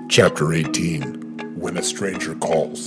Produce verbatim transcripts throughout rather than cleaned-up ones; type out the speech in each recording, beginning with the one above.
Chapter eighteen, When a Stranger Calls.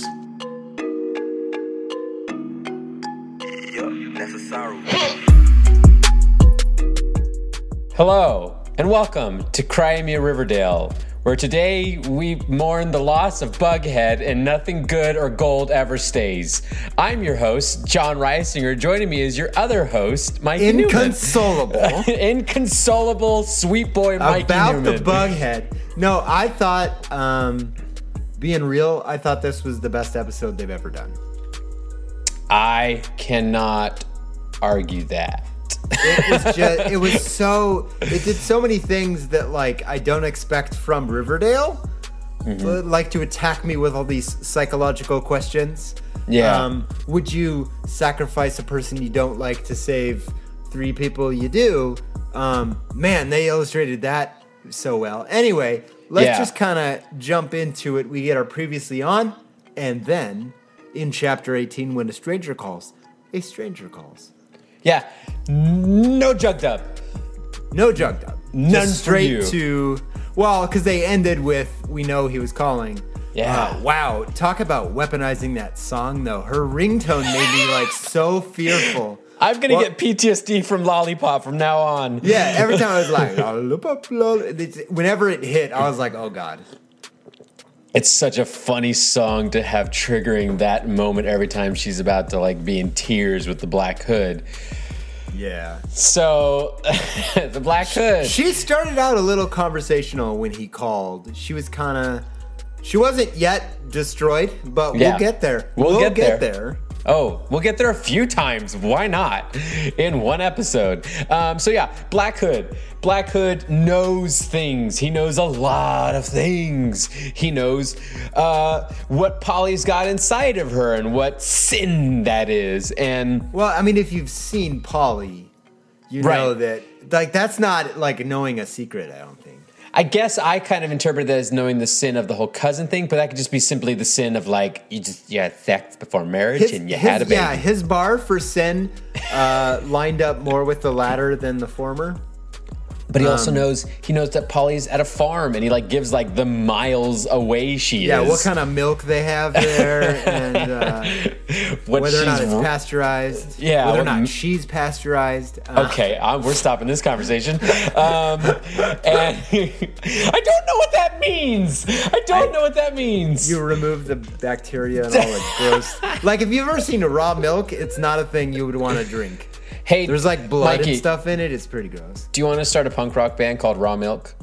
Hello, and welcome to Crimea Riverdale, where today we mourn the loss of Bughead and nothing good or gold ever stays. I'm your host, John Reisinger. Joining me is your other host, Mike Inconsolable. Newman. Inconsolable, sweet boy Mike About Newman. the Bughead. No, I thought, um, being real, I thought this was the best episode they've ever done. I cannot argue that. It was just, it was so, it did so many things that, like, I don't expect from Riverdale. Mm-hmm. Like to attack me with all these psychological questions. Yeah. Um, would you sacrifice a person you don't like to save three people you do? Um, man, they illustrated that so well. Anyway, let's Yeah. just kind of jump into it. We get our previously on, and then in chapter eighteen, when a stranger calls, a stranger calls. Yeah, no Jug Dub. No Jug Dub. None Just for straight you. to, well, because they ended with, we know he was calling. Yeah. Uh, wow. Talk about weaponizing that song, though. Her ringtone made me, like, so fearful. I'm going to Well- get P T S D from Lollipop from now on. Yeah, every time I was like, lollipop, lollipop, it's- whenever it hit, I was like, oh, God. It's such a funny song to have triggering that moment every time she's about to like be in tears with the Black Hood. Yeah. So, the Black Hood. She started out a little conversational when he called. She was kind of, she wasn't yet destroyed, but Yeah. we'll get there. We'll get there. there. Oh, we'll get there a few times. Why not? In one episode. Um, so yeah, Black Hood. Black Hood knows things. He knows a lot of things. He knows uh, what Polly's got inside of her and what sin that is. And Well, I mean, if you've seen Polly, you Right. know that, like, that's not like knowing a secret, I don't think. I guess I kind of interpreted that as knowing the sin of the whole cousin thing, but that could just be simply the sin of like you just you had sex before marriage His, and you his- had a baby. yeah, his bar for sin uh, lined up more with the latter than the former. But he also Um, knows he knows that Polly's at a farm and he like gives like the miles away she Yeah, is. what kind of milk they have there, and uh, What whether or not she's- it's pasteurized. Yeah, whether or what- not she's pasteurized. Uh, Okay, um, we're stopping this conversation. Um, and I don't know what that means. I don't know what that means. You remove the bacteria and all the gross. Like, if you've ever seen raw milk, it's not a thing you would want to drink. Hey, There's like blood Mikey, and stuff in it. It's pretty gross. Do you want to start a punk rock band called Raw Milk?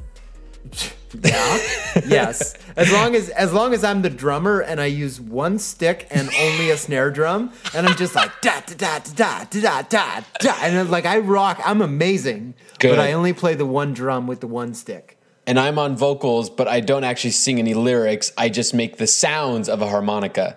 Yeah. Yes. As long as as long as I'm the drummer and I use one stick and only a snare drum, and I'm just like da da da da da da da da, and then, like I rock. I'm amazing. Good. But I only play the one drum with the one stick. And I'm on vocals, but I don't actually sing any lyrics. I just make the sounds of a harmonica.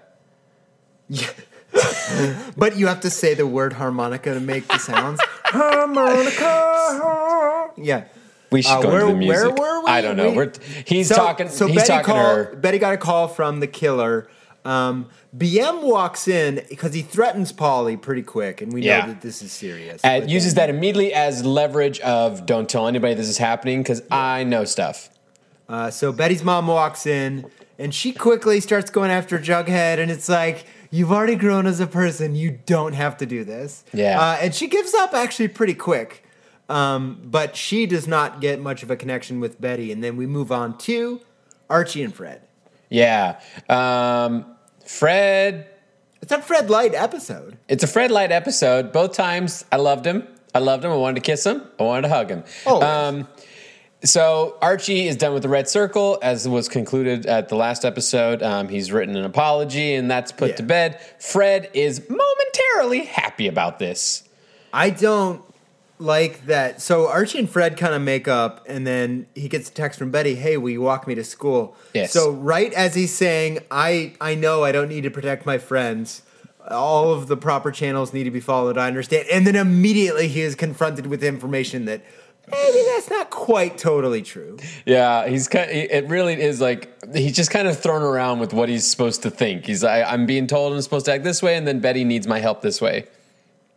But you have to say the word harmonica to make the sounds. Harmonica. Yeah. We should Uh, go where, into the music. where were we? I don't know. We- We're he's so, talking. So he's Betty talking call, to her. Betty got a call from the killer. Um, B M walks in because he threatens Polly pretty quick, and we know Yeah. that this is serious. Uh, But uses then- that immediately as leverage of don't tell anybody this is happening because I know stuff. Uh, so Betty's mom walks in, and she quickly starts going after Jughead, and it's like, you've already grown as a person. You don't have to do this. Yeah. Uh, and she gives up actually pretty quick. Um, but she does not get much of a connection with Betty. And then we move on to Archie and Fred. Yeah. Um, Fred, It's a Fred Light episode. it's a Fred Light episode. Both times I loved him. I loved him. I wanted to kiss him. I wanted to hug him. Oh. Um, so Archie is done with the Red Circle, as was concluded at the last episode. Um, he's written an apology, and that's put Yeah. to bed. Fred is momentarily happy about this. I don't like that. So Archie and Fred kind of make up, and then he gets a text from Betty, hey, will you walk me to school? Yes. So right as he's saying, I, I know I don't need to protect my friends. All of the proper channels need to be followed, I understand. And then immediately he is confronted with information that maybe that's not quite totally true. Yeah, he's kind. It really is like he's just kind of thrown around with what he's supposed to think. He's like, I'm being told I'm supposed to act this way, and then Betty needs my help this way.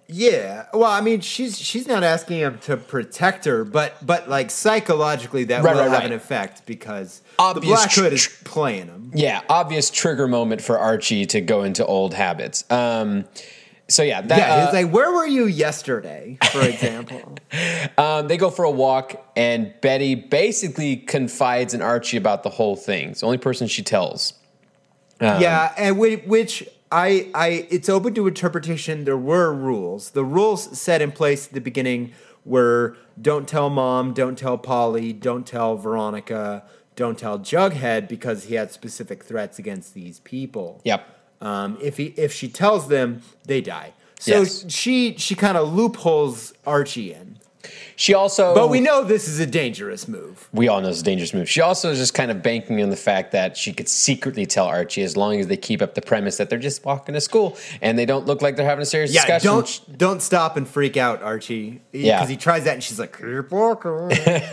Yeah. Well, I mean, she's she's not asking him to protect her, but but like psychologically that Right, will right, have right. an effect because Obvious the Black tr- Hood is playing him. Yeah, obvious trigger moment for Archie to go into old habits. Um, so yeah, that, Yeah, uh, he's like, "Where were you yesterday?" For example. um, they go for a walk, and Betty basically confides in Archie about the whole thing. It's the only person she tells. Um, yeah, and whi- which I I it's open to interpretation. There were rules. The rules set in place at the beginning were: don't tell Mom, don't tell Polly, don't tell Veronica, don't tell Jughead because he had specific threats against these people. Yep. Um, if he if she tells them, they die. So Yes. she she kind of loopholes Archie in. She also, But we know this is a dangerous move. we all know it's a dangerous move. She also is just kind of banking on the fact that she could secretly tell Archie as long as they keep up the premise that they're just walking to school and they don't look like they're having a serious Yeah, discussion. don't don't stop and freak out, Archie. Because Yeah. he tries that and she's like, keep walking.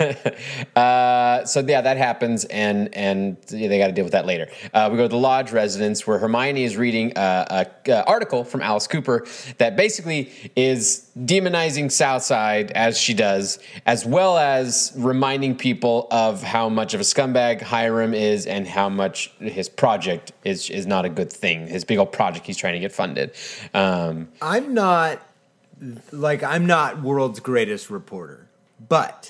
Uh, so yeah, that happens, and and yeah, they got to deal with that later. Uh, we go to the lodge residence where Hermione is reading a, a, a article from Alice Cooper that basically is demonizing Southside as she does, as well as reminding people of how much of a scumbag Hiram is and how much his project is is not a good thing. His big old project he's trying to get funded. Um, I'm not like I'm not world's greatest reporter, but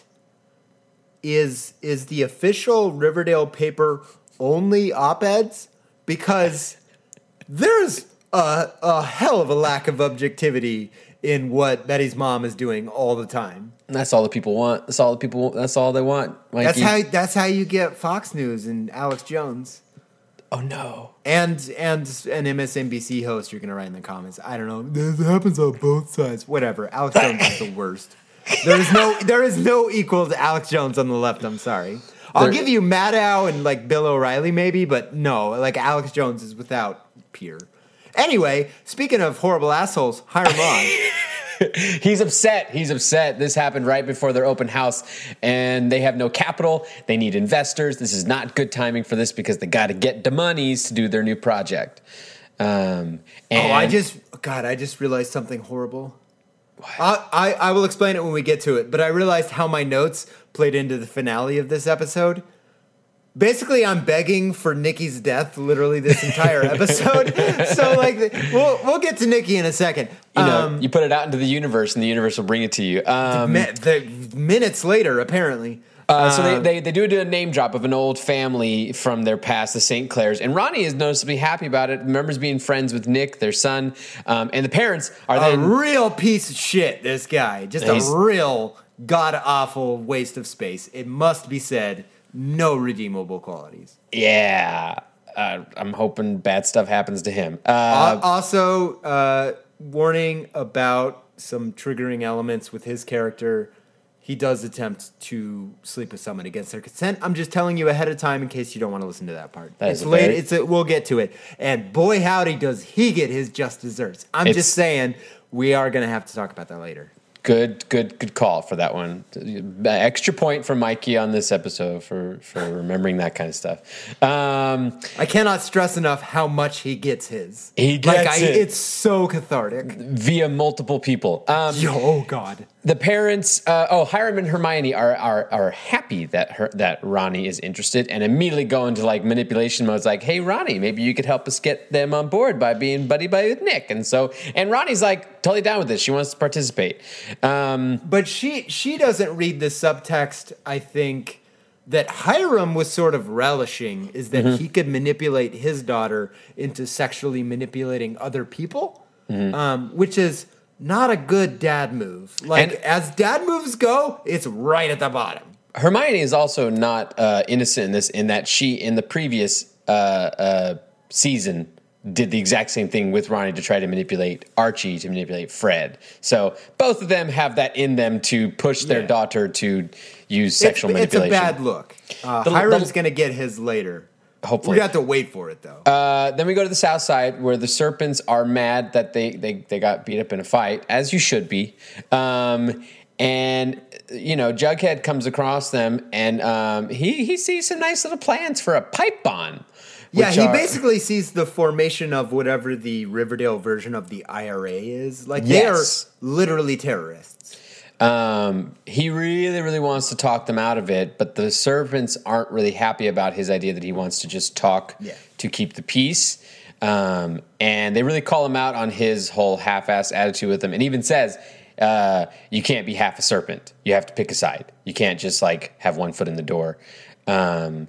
is is the official Riverdale paper only op-eds? Because there's a, a hell of a lack of objectivity in what Betty's mom is doing all the time. that's all the people want. That's all the people. That's all they want. Mikey. That's how that's how you get Fox News and Alex Jones. Oh no. And and an M S N B C host you're gonna write in the comments. I don't know. This happens on both sides. Whatever. Alex Jones is the worst. There is no there is no equal to Alex Jones on the left. I'm sorry. I'll There- give you Maddow and like Bill O'Reilly maybe, but no, like Alex Jones is without peer. Anyway, speaking of horrible assholes, Hiram Lodge. He's upset. He's upset. This happened right before their open house, and they have no capital. They need investors. This is not good timing for this because they got to get the monies to do their new project. Um, and Oh, I just God, I just realized something horrible. I, I I will explain it when we get to it, but I realized how my notes played into the finale of this episode. Basically, I'm begging for Nikki's death literally this entire episode. So, like, we'll we'll get to Nikki in a second. you know, Um, you put it out into the universe, and the universe will bring it to you. Um, mi- the minutes later, apparently. Uh, so they, they they do do a name drop of an old family from their past, the Saint Clairs, and Ronnie is noticeably happy about it. Remembers being friends with Nick, their son, um, and the parents are A then real piece of shit, this guy. Just He's- a real god awful waste of space. It must be said, no redeemable qualities. yeah. Uh, I'm hoping bad stuff happens to him. Uh, Al- also, uh, warning about some triggering elements with his character. He does attempt to sleep with someone against their consent. I'm just telling you ahead of time in case you don't want to listen to that part. That it's is a late. very- It's a, we'll get to it. And boy, howdy, does he get his just desserts. I'm It's- just saying we are going to have to talk about that later. Good, good, good call for that one. Extra point for Mikey on this episode for for remembering that kind of stuff. Um, I cannot stress enough how much he gets his. He like, gets I, it. It's so cathartic. via multiple people. Um, Yo, oh God. the parents, uh, oh, Hiram and Hermione are are are happy that her, that Ronnie is interested, and immediately go into like manipulation mode. It's like, hey, Ronnie, maybe you could help us get them on board by being buddy buddy with Nick. And so, and Ronnie's like totally down with this. She wants to participate. Um, But she she doesn't read the subtext, I think, that Hiram was sort of relishing is that Mm-hmm. he could manipulate his daughter into sexually manipulating other people, Mm-hmm. um, which is not a good dad move. Like, And- as dad moves go, it's right at the bottom. Hermione is also not uh, innocent in this, in that she, in the previous uh, uh, season, did the exact same thing with Ronnie to try to manipulate Archie, to manipulate Fred. So both of them have that in them to push their Yeah. daughter to use sexual it's, it's a manipulation. bad look. Uh, The- Hiram's the- going to get his later. Hopefully. We have to wait for it, though. Uh, then we go to the south side where the serpents are mad that they, they, they got beat up in a fight, as you should be. Um, and, you know, Jughead comes across them and um, he, he sees some nice little plans for a pipe bomb. Yeah, which he are- basically sees the formation of whatever the Riverdale version of the I R A is. Like, they Yes. are literally terrorists. Um, he really, really wants to talk them out of it, but the servants aren't really happy about his idea that he wants to just talk Yeah. to keep the peace. Um, and they really call him out on his whole half-ass attitude with them, and even says, uh, you can't be half a serpent. You have to pick a side. You can't just like have one foot in the door. Um,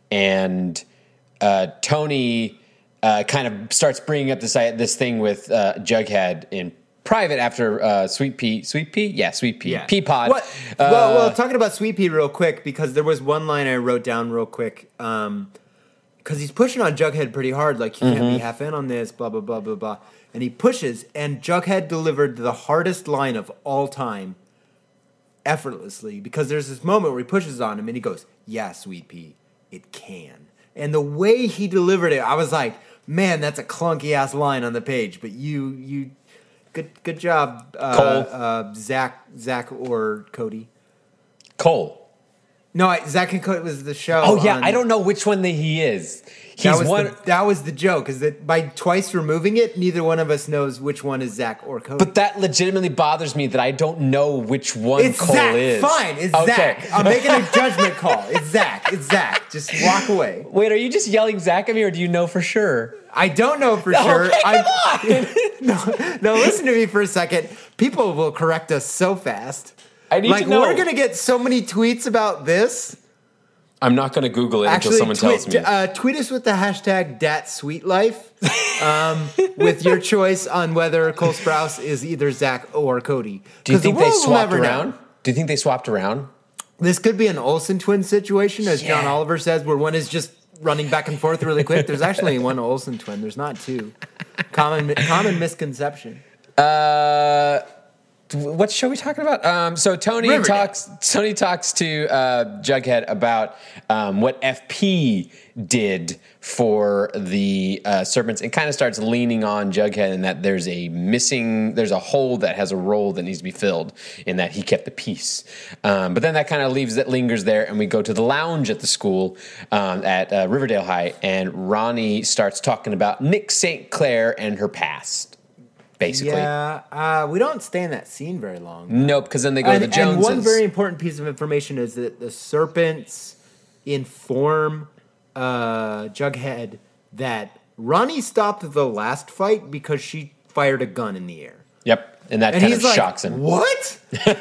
and uh, Tony uh, kind of starts bringing up this this thing with uh, Jughead in private after uh, Sweet Pea. Sweet Pea? Yeah, Sweet Pea. Yeah. Peapod. What? Uh, well, well, talking about Sweet Pea real quick, because there was one line I wrote down real quick. Um, because he's pushing on Jughead pretty hard, like, you Mm-hmm. can't be half in on this, blah, blah, blah, blah, blah. And he pushes, and Jughead delivered the hardest line of all time effortlessly, because there's this moment where he pushes on him, and he goes, yeah, Sweet Pea, it can. And the way he delivered it, I was like, man, that's a clunky-ass line on the page, but you, you, good good job, uh, Cole. uh, Zach, Zach or Cody. Cole. No, I, Zach and Cody was the show. Oh, yeah. on- I don't know which one that he is. He's That was, one. the, that was the joke, is that by twice removing it, neither one of us knows which one is Zach or Cody. But that legitimately bothers me that I don't know which one it's Cole Zach. is. Fine, it's Okay. Zach. I'm making a judgment call. It's Zach. It's Zach. Just walk away. Wait, are you just yelling Zach at me, or do you know for sure? I don't know for sure. Okay, come I'm, no, no, listen to me for a second. People will correct us so fast. I need like, to know. we're going to get so many tweets about this. I'm not going to Google it Actually, until someone tells tweet, me. uh, tweet us with the hashtag DatSweetLife um, with your choice on whether Cole Sprouse is either Zach or Cody. do you 'Cause the think they world will swapped never know. around? Do you think they swapped around? This could be an Olsen twin situation, as John Yeah. Oliver says, where one is just running back and forth really quick. There's actually one Olsen twin. There's not two. Common common misconception. Uh, what show are we talking about? Um, so Tony Riverdale. talks. Tony talks to uh, Jughead about um, what F P did for the uh, serpents, and kind of starts leaning on Jughead, and that there's a missing, there's a hole that has a role that needs to be filled, in that he kept the peace. Um, but then that kind of leaves that lingers there, and we go to the lounge at the school um, at uh, Riverdale High, and Ronnie starts talking about Nick Saint Clair and her past. Basically. Yeah, uh, we don't stay in that scene very long. Nope, because then they go And, to the Joneses. and one very important piece of information is that the serpents inform uh, Jughead that Ronnie stopped the last fight because she fired a gun in the air. Yep, and that And kind he's of like, shocks him. what?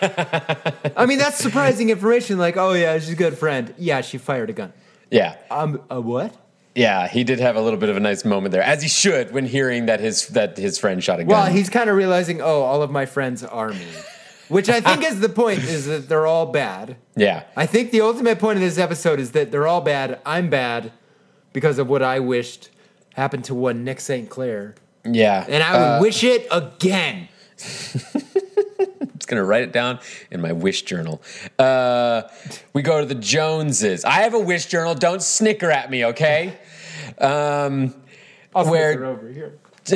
I mean, that's surprising information. Like, oh, yeah, she's a good friend. Yeah, she fired a gun. Yeah, Um, a what? yeah, he did have a little bit of a nice moment there, as he should, when hearing that his that his friend shot a gun. Well, he's kind of realizing, oh, all of my friends are me. Which I think is the point, is that they're all bad. yeah, I think the ultimate point of this episode is that they're all bad. I'm bad because of what I wished happened to one Nick Saint Clair. yeah, And I would Uh, wish it again. I'm just gonna write it down in my wish journal. Uh, we go to the Joneses. I have a wish journal. Don't snicker at me, okay? Um, I'll where- stick it over here.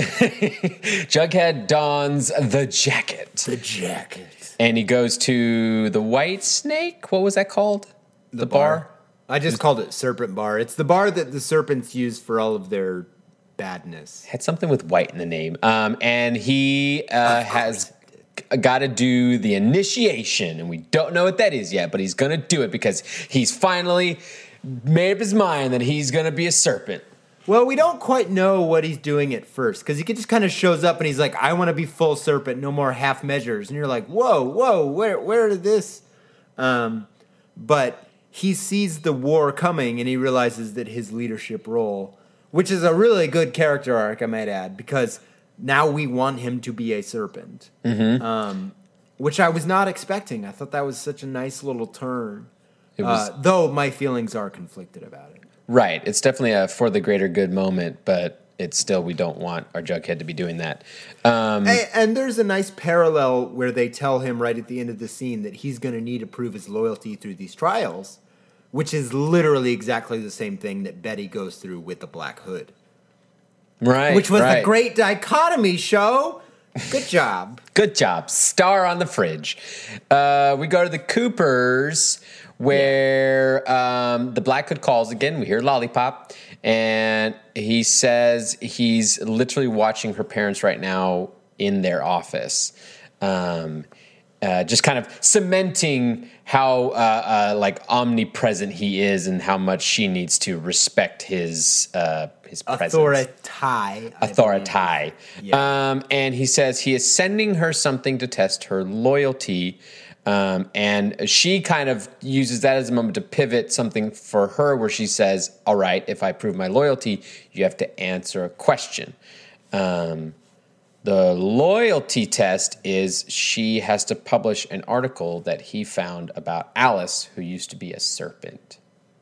Jughead dons the jacket, The jacket. and he goes to the White Snake. What was that called? The, bar. I just called it Serpent Bar. It's the bar that the serpents use for all of their badness. Had something with white in the name. Um, and he uh, has got to do the initiation, and we don't know what that is yet, but he's going to do it because he's finally made up his mind that he's going to be a serpent. Well, we don't quite know what he's doing at first, because he just kind of shows up and he's like, I want to be full serpent, no more half measures. And you're like, whoa, whoa, where, where did this? Um, but he sees the war coming and he realizes that his leadership role, which is a really good character arc, I might add, because now we want him to be a serpent, Mm-hmm. um, which I was not expecting. I thought that was such a nice little turn, It was- uh, though my feelings are conflicted about it. Right. It's definitely a for the greater good moment, but it's still, we don't want our Jughead to be doing that. Um, And, and there's a nice parallel where they tell him right at the end of the scene that he's going to need to prove his loyalty through these trials, which is literally exactly the same thing that Betty goes through with the Black Hood, right. which was right. the great dichotomy show. Good job. Good job. Star on the fridge. Uh, we go to the Coopers, where um, the Black Hood calls again. We hear Lollipop. and he says he's literally watching her parents right now in their office. Um, uh, just kind of cementing how uh, uh, like omnipresent he is and how much she needs to respect his uh, his presence. Authority. Authority. Yeah. Um, and he says he is sending her something to test her loyalty. Um, and she kind of uses that as a moment to pivot something for her where she says, all right, if I prove my loyalty, you have to answer a question. Um, the loyalty test is she has to publish an article that he found about Alice, who used to be a serpent.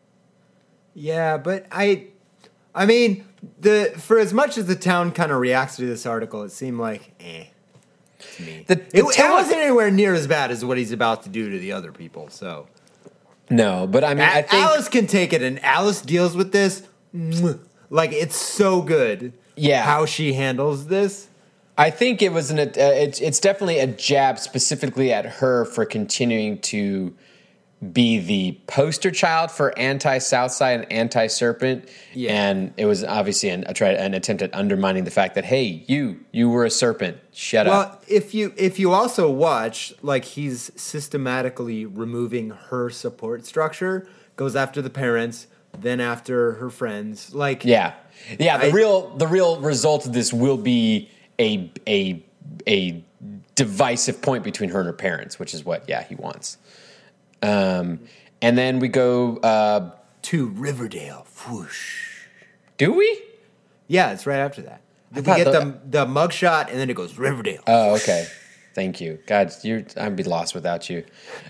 Yeah, but I, I mean, the for as much as the town kind of reacts to this article, it seemed like, eh. To me. The, the it, it town- wasn't anywhere near as bad as what he's about to do to the other people. So No, but I mean, A- I think Alice can take it, and Alice deals with this mwah, like it's so good. Yeah. how she handles this. I think it was an. Uh, it's it's definitely a jab specifically at her for continuing to be the poster child for anti-Southside and anti-Serpent, Yeah. and it was obviously an, a try, an attempt at undermining the fact that hey, you you were a serpent. Shut Well, up. if you if you also watch, like he's systematically removing her support structure, goes after the parents, then after her friends. Like Yeah, yeah. The I- real the real result of this will be a a a divisive point between her and her parents, which is what yeah he wants. Um, and then we go. Uh, to Riverdale. Whoosh. do we? Yeah, it's right after that. We thought get the- the the mugshot, and then it goes Riverdale. Oh, okay. Thank you. God, you I'd be lost without you.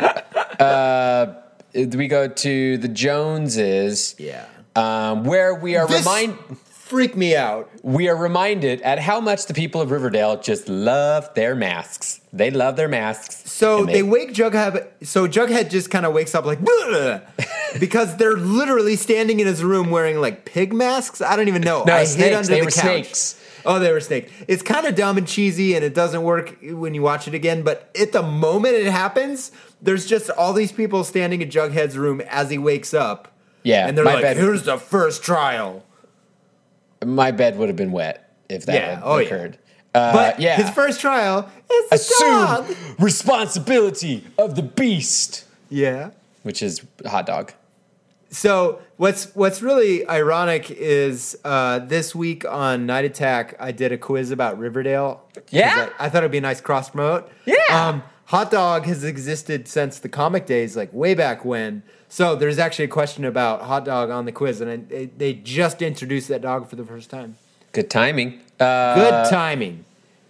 Uh, we go to the Joneses. Yeah. Um, where we are This remind freaked me out. we are reminded at how much the people of Riverdale just love their masks. They love their masks. So and they, wake Jughead. So Jughead just kind of wakes up like "Bleh," because they're literally standing in his room wearing like pig masks. I don't even know. No, I snakes. hid under They the were couch. snakes. Oh, they were snakes. It's kind of dumb and cheesy, and it doesn't work when you watch it again. But at the moment it happens, there's just all these people standing in Jughead's room as he wakes up. Yeah, and they're my like, bad. "Here's the first trial." My bed would have been wet if that Yeah, had oh, yeah. occurred. Uh, But yeah. his first trial is the dog. Assume responsibility of the beast, Yeah. which is hot dog. So what's what's really ironic is uh, this week on Night Attack, I did a quiz about Riverdale. 'Cause Yeah? I, I thought it'd be a nice cross promote. Yeah. Um, Hot dog has existed since the comic days, like way back when. So there's actually a question about hot dog on the quiz, and I, they, they just introduced that dog for the first time. Good timing. Uh, Good timing.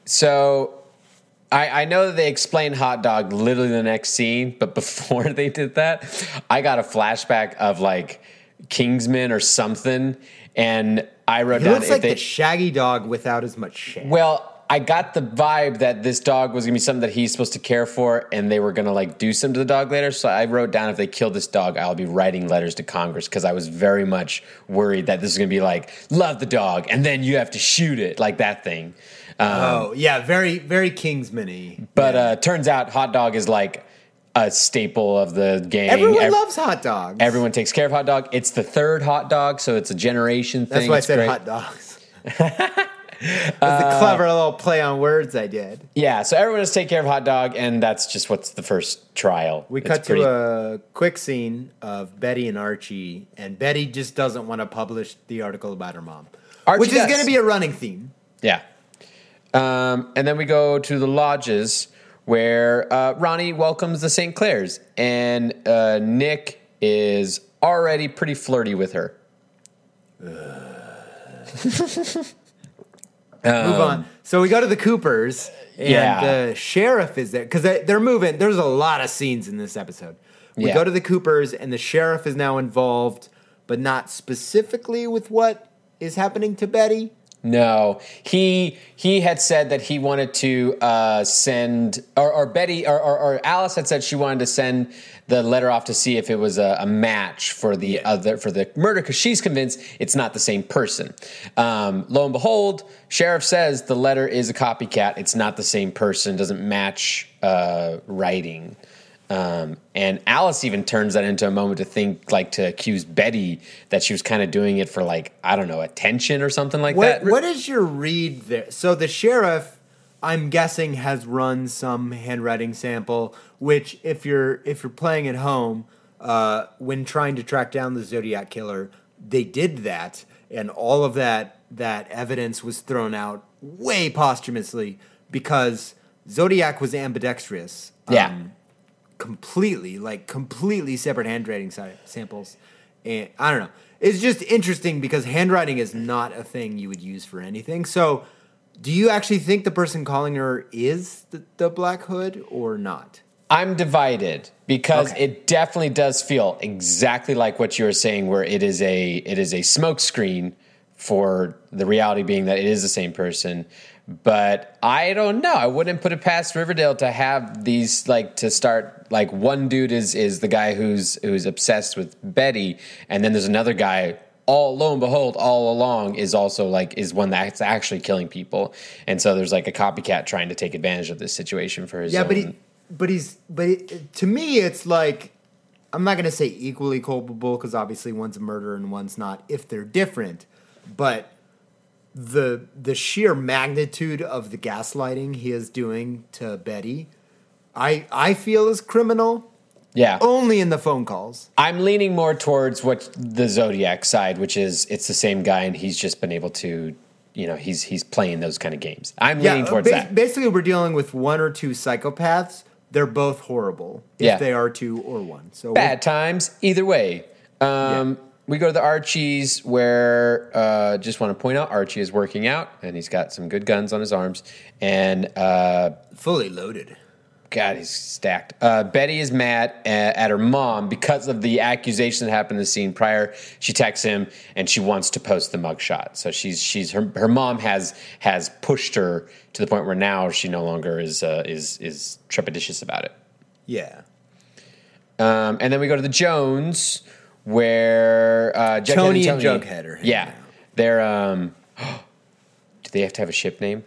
So I, I know that they explained hot dog literally the next scene, but before they did that, I got a flashback of like Kingsman or something, and I wrote He down looks if like they. the Shaggy dog without as much shag. Well, I got the vibe that this dog was gonna be something that he's supposed to care for, and they were gonna like do something to the dog later. So I wrote down if they kill this dog, I'll be writing letters to Congress because I was very much worried that this is gonna be like love the dog and then you have to shoot it like that thing. Um, oh yeah, very very Kingsman-y. but uh, turns out hot dog is like a staple of the gang. Everyone Ev- loves hot dogs. Everyone takes care of hot dog. It's the third hot dog, so it's a generation That's thing. why I It's said great. hot dogs. It's a clever little play on words I did. Yeah, so everyone has to take care of hot dog, and that's just what's the first trial. We It's cut pretty- to a quick scene of Betty and Archie, and Betty just doesn't want to publish the article about her mom, Archie which is does. going to be a running theme. Yeah. Um, and then we go to the lodges where uh, Ronnie welcomes the Saint Clairs, and uh, Nick is already pretty flirty with her. Move on. So we go to the Coopers, and Yeah. the sheriff is there because they, they're moving. There's a lot of scenes in this episode. We Yeah. go to the Coopers, and the sheriff is now involved, but not specifically with what is happening to Betty. No, he he had said that he wanted to uh, send, or, or Betty, or, or, or Alice had said she wanted to send the letter off to see if it was a, a match for the other for the murder because she's convinced it's not the same person. Um, lo and behold, sheriff says the letter is a copycat. It's not the same person. Doesn't match uh, writing. Um, and Alice even turns that into a moment to think, like, to accuse Betty that she was kind of doing it for, like, I don't know, attention or something like What, that. what is your read there? So the sheriff, I'm guessing, has run some handwriting sample, which if you're if you're playing at home, uh, when trying to track down the Zodiac killer, they did that, and all of that that evidence was thrown out way posthumously because Zodiac was ambidextrous. Yeah. Um, completely, like completely separate handwriting si- samples. And I don't know. It's just interesting because handwriting is not a thing you would use for anything. So do you actually think the person calling her is the, the Black Hood or not? I'm divided because Okay. it definitely does feel exactly like what you were saying, where it is a it is a smokescreen for the reality being that it is the same person. But I don't know. I wouldn't put it past Riverdale to have these, like, to start, like, one dude is is the guy who's who's obsessed with Betty, and then there's another guy, all lo and behold, all along is also, like, is one that's actually killing people. And so there's, like, a copycat trying to take advantage of this situation for his Yeah, own. but he, but he's but it, to me it's like, I'm not going to say equally culpable because obviously one's a murderer and one's not if they're different, but the the sheer magnitude of the gaslighting he is doing to Betty, I I feel is criminal. Yeah. Only in the phone calls. I'm leaning more towards what the Zodiac side, which is it's the same guy and he's just been able to, you know, he's he's playing those kind of games. I'm leaning towards ba- that. Basically, we're dealing with one or two psychopaths. They're both horrible if Yeah. they are two or one. So Bad times, either way. Um, We go to the Archies, where uh, just want to point out Archie is working out, and he's got some good guns on his arms. And uh, fully loaded. God, he's stacked. Uh, Betty is mad at, at her mom because of the accusation that happened in the scene prior. She texts him, and she wants to post the mugshot. So she's she's her her mom has has pushed her to the point where now she no longer is uh, is is trepidatious about it. Yeah. Um, and then we go to the Jones, where uh, Jughead Tony and, and Tony, Jughead are hanging yeah, out. they're. Um, do they have to have a ship name?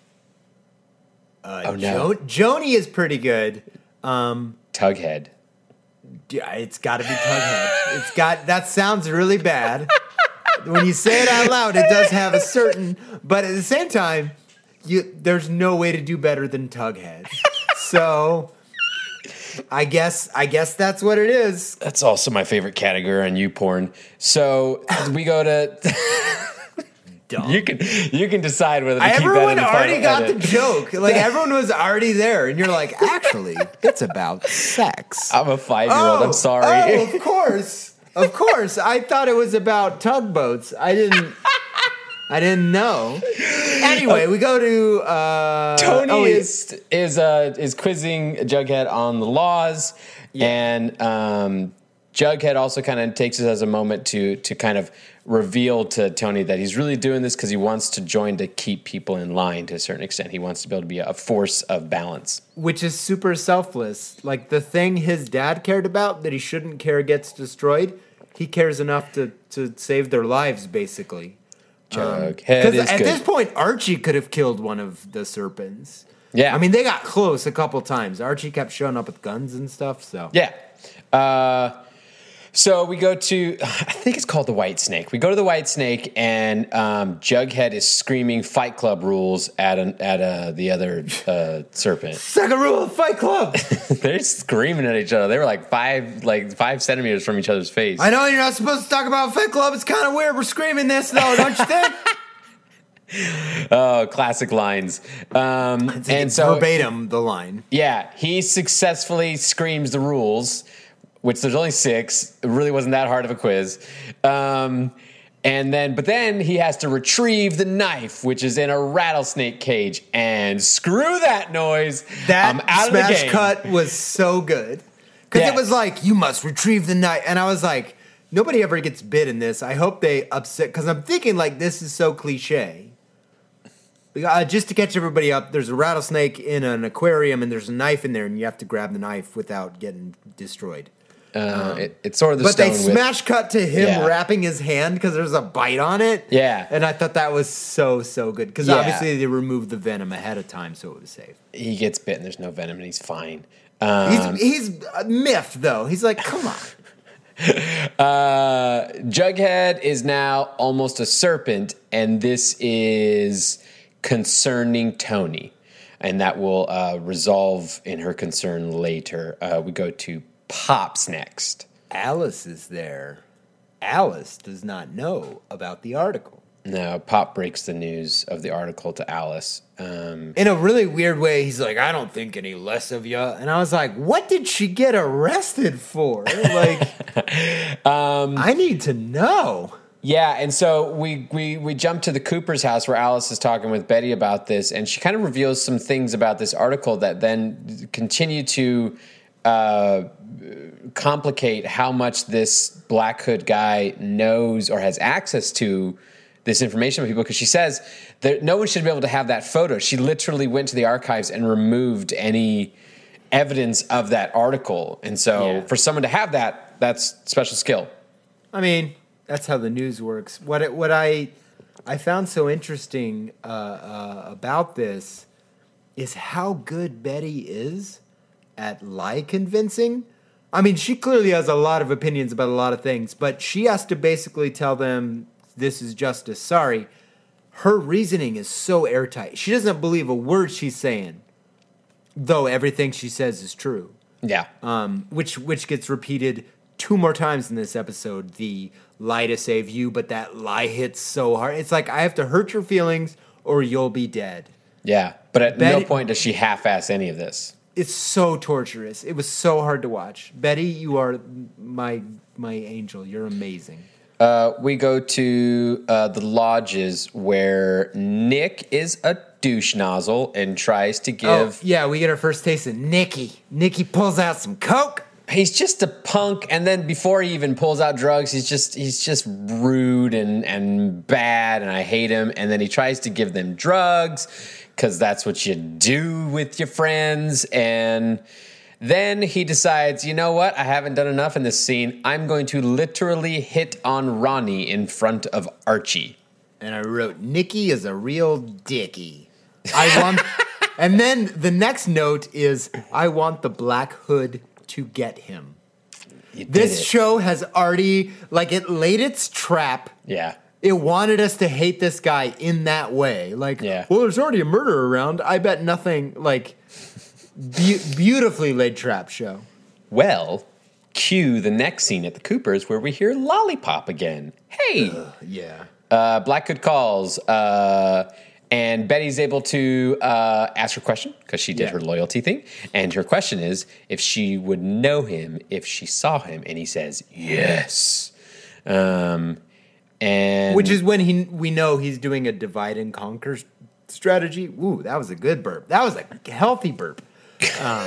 Uh, Oh, no. Jo- Joni is pretty good. Um, Tughead. yeah, it's got to be Tughead. It's got that sounds really bad. When you say it out loud, it does have a certain, but at the same time, you there's no way to do better than Tughead. So, I guess I guess that's what it is. That's also my favorite category on YouPorn. So we go to. Dumb. You can you can decide whether to keep that in Everyone the already final got edit. the joke. Like everyone was already there, and you're like, actually, it's about sex. I'm a five year old. I'm sorry. Oh, of course, of course. I thought it was about tugboats. I didn't. I didn't know. Anyway, we go to uh, Tony oh, is is uh, is quizzing Jughead on the laws, and um, Jughead also kind of takes it as a moment to to kind of reveal to Tony that he's really doing this because he wants to join to keep people in line to a certain extent. He wants to be able to be a force of balance. which is super selfless. Like the thing his dad cared about that he shouldn't care gets destroyed. He cares enough to to save their lives, basically. Jughead Because is at good. this point, Archie could have killed one of the serpents. Yeah. I mean, they got close a couple times. Archie kept showing up with guns and stuff. So Yeah. Uh, so we go to, I think it's called the White Snake. We go to the White Snake, and um, Jughead is screaming Fight Club rules at an, at uh, the other uh, serpent. second rule of Fight Club. They're screaming at each other. They were like five like five centimeters from each other's face. I know you're not supposed to talk about Fight Club. It's kind of weird. We're screaming this though, don't you think? Oh, classic lines. Um, It's and so verbatim the line. yeah, he successfully screams the rules, which there's only six. It really wasn't that hard of a quiz. Um, and then, but then he has to retrieve the knife, which is in a rattlesnake cage. And screw that noise. That I'm out of the smash game. cut was so good. Because Yeah. it was like, you must retrieve the knife. And I was like, nobody ever gets bit in this. I hope they upset. Because I'm thinking, like, this is so cliche. Uh, just to catch everybody up, there's a rattlesnake in an aquarium, and there's a knife in there, and you have to grab the knife without getting destroyed. Uh, it, it's sort of the But they stone with- smash cut to him Yeah. wrapping his hand because there's a bite on it. Yeah. And I thought that was so, so good. Because Yeah. obviously they removed the venom ahead of time, so it was safe. he gets bit and there's no venom and he's fine. Um, he's he's miffed though. He's like, come on. Uh, Jughead is now almost a serpent, and this is concerning Tony, and that will uh, resolve in her concern later. Uh, we go to Pops next. Alice is there. Alice does not know about the article. No, Pop breaks the news of the article to Alice. Um, In a really weird way, he's like, I don't think any less of you. And I was like, what did she get arrested for? Like, um, I need to know. Yeah, and so we, we we jump to the Cooper's house where Alice is talking with Betty about this, and she kind of reveals some things about this article that then continue to uh, complicate how much this Black Hood guy knows or has access to this information with people, because she says that no one should be able to have that photo. She literally went to the archives and removed any evidence of that article. And so Yeah. for someone to have that, that's special skill. I mean, that's how the news works. What it, what I I found so interesting uh, uh, about this is how good Betty is at lie convincing. I mean, she clearly has a lot of opinions about a lot of things, but she has to basically tell them, this is justice, sorry. Her reasoning is so airtight. She doesn't believe a word she's saying, though everything she says is true. Yeah. Um, which which gets repeated two more times in this episode. The lie to save you, but that lie hits so hard. It's like, I have to hurt your feelings or you'll be dead. Yeah. But at Betty- no point does she half-ass any of this. It's so torturous. It was so hard to watch. Betty, you are my my angel. You're amazing. Uh, we go to uh, the lodges where Nick is a douche nozzle and tries to give... Oh, yeah, we get our first taste of Nikki. Nikki pulls out some coke. He's just a punk, and then before he even pulls out drugs, he's just he's just rude and, and bad, and I hate him. And then he tries to give them drugs, because that's what you do with your friends. And then he decides, you know what? I haven't done enough in this scene. I'm going to literally hit on Ronnie in front of Archie. And I wrote, Nikki is a real dickie. I want... And then the next note is, I want the Black Hood to get him. You did This it. show has already, like, it laid its trap. Yeah. It wanted us to hate this guy in that way. Like, Yeah. well, there's already a murder around. I bet nothing, like, be- beautifully laid trap show. Well, cue the next scene at the Coopers where we hear Lollipop again. Hey! Yeah. Uh, Blackwood calls, uh, and Betty's able to uh, ask her question because she did Yeah. her loyalty thing. And her question is if she would know him if she saw him. And he says, yes. Um, and Which is when he we know he's doing a divide and conquer s- strategy. Ooh, that was a good burp. That was a healthy burp. Um,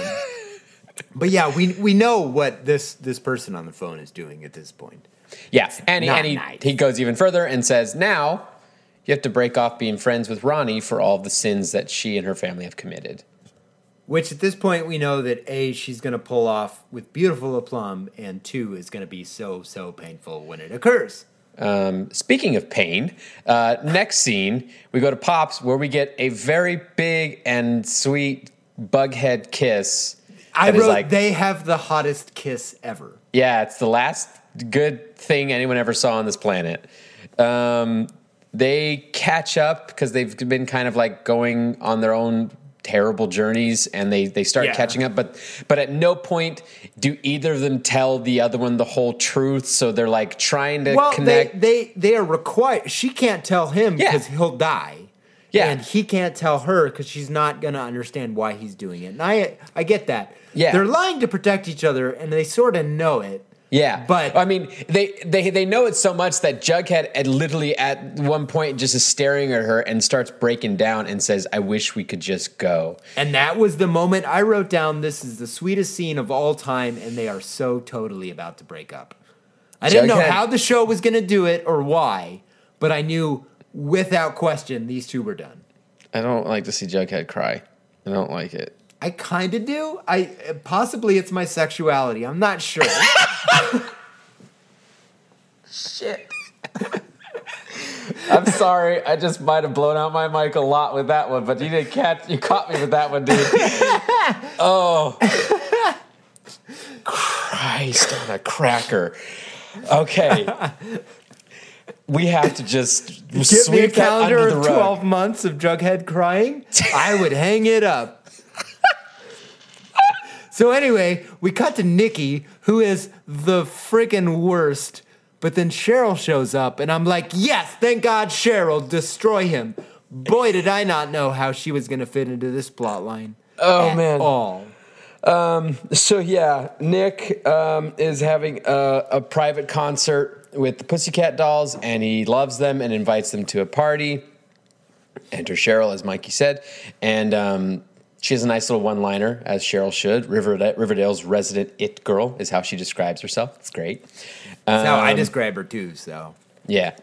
but yeah, we we know what this this person on the phone is doing at this point. yeah, and, he, not and he, nice. he goes even further and says, now you have to break off being friends with Ronnie for all the sins that she and her family have committed. Which at this point we know that A, she's going to pull off with beautiful aplomb, and two, is going to be so, so painful when it occurs. Um, speaking of pain, uh, next scene, we go to Pops where we get a very big and sweet bughead kiss. I that is wrote, like, they have the hottest kiss ever. yeah, it's the last good thing anyone ever saw on this planet. Um, they catch up because they've been kind of like going on their own terrible journeys, and they they start Yeah. catching up. But but at no point do either of them tell the other one the whole truth. So they're like trying to Well, connect. they, they they are required. She can't tell him Yeah. because he'll die. Yeah. And he can't tell her because she's not going to understand why he's doing it. And I I get that. Yeah. They're lying to protect each other, and they sort of know it. Yeah, But- I mean, they, they they know it so much that Jughead at literally at one point just is staring at her and starts breaking down and says, "I wish we could just go." And that was the moment I wrote down, this is the sweetest scene of all time, and they are so totally about to break up. I didn't know Jughead- how the show was going to do it or why, but I knew without question these two were done. I don't like to see Jughead cry. I don't like it. I kind of do. I possibly it's my sexuality. I'm not sure. Shit. I'm sorry. I just might have blown out my mic a lot with that one, but you didn't catch. You caught me with that one, dude. Oh, Christ on a cracker. Okay. We have to just Give me a sweep that calendar under the of rug. twelve months of Jughead crying. I would hang it up. So anyway, we cut to Nikki, who is the freaking worst. But then Cheryl shows up, and I'm like, yes, thank God Cheryl, destroy him. Boy, did I not know how she was going to fit into this plot line. Oh, at man. all. Um, so, yeah, Nick um, is having a, a private concert with the Pussycat Dolls, and he loves them and invites them to a party. Enter Cheryl, as Mikey said. And um, she has a nice little one-liner, as Cheryl should. Riverdale, Riverdale's resident it girl is how she describes herself. It's great. That's how I Um, describe her, too, so. Yeah.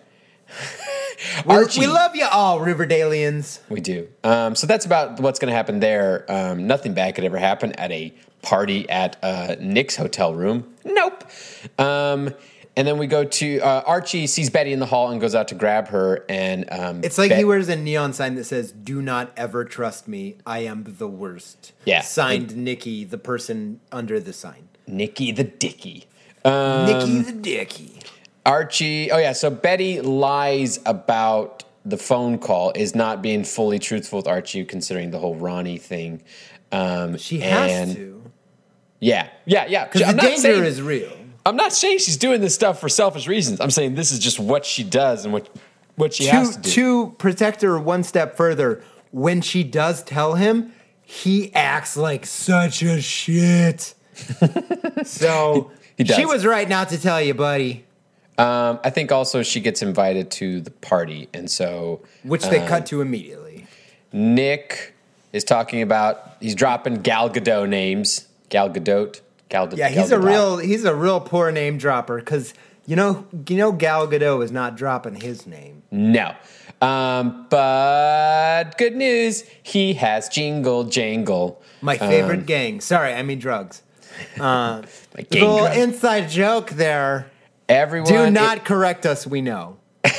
We, Archie. we love you all, Riverdalians. We do. Um, so that's about what's going to happen there. Um, nothing bad could ever happen at a party at uh, Nick's hotel room. Nope. Um, and then we go to uh, Archie sees Betty in the hall and goes out to grab her. And um, It's like Bet- he wears a neon sign that says, do not ever trust me. I am the worst. Yeah. Signed Nikki, the person under the sign. Nikki the Dicky. Um, Nikki the Dicky. Archie. Oh yeah. So Betty lies about the phone call, is not being fully truthful with Archie, considering the whole Ronnie thing. Um, She has and- to. Yeah. Yeah. Yeah. Because the I'm not danger saying- is real. I'm not saying she's doing this stuff for selfish reasons. I'm saying this is just what she does and what what she has To, to do. to protect her one step further, when she does tell him, he acts like such a shit. So He does. she was right not to tell you, buddy. Um, I think also she gets invited to the party, and so Which they um, cut to immediately. Nick is talking about he's dropping Gal Gadot names. Gal Gadot. Gal Gadot. Yeah, he's a real he's a real poor name dropper because you know you know Gal Gadot is not dropping his name. No. Um, but good news, he has Jingle Jangle. My favorite Um, gang. Sorry, I mean drugs. Uh, My gang little drug. inside joke there. Everyone, Do not correct us. We know.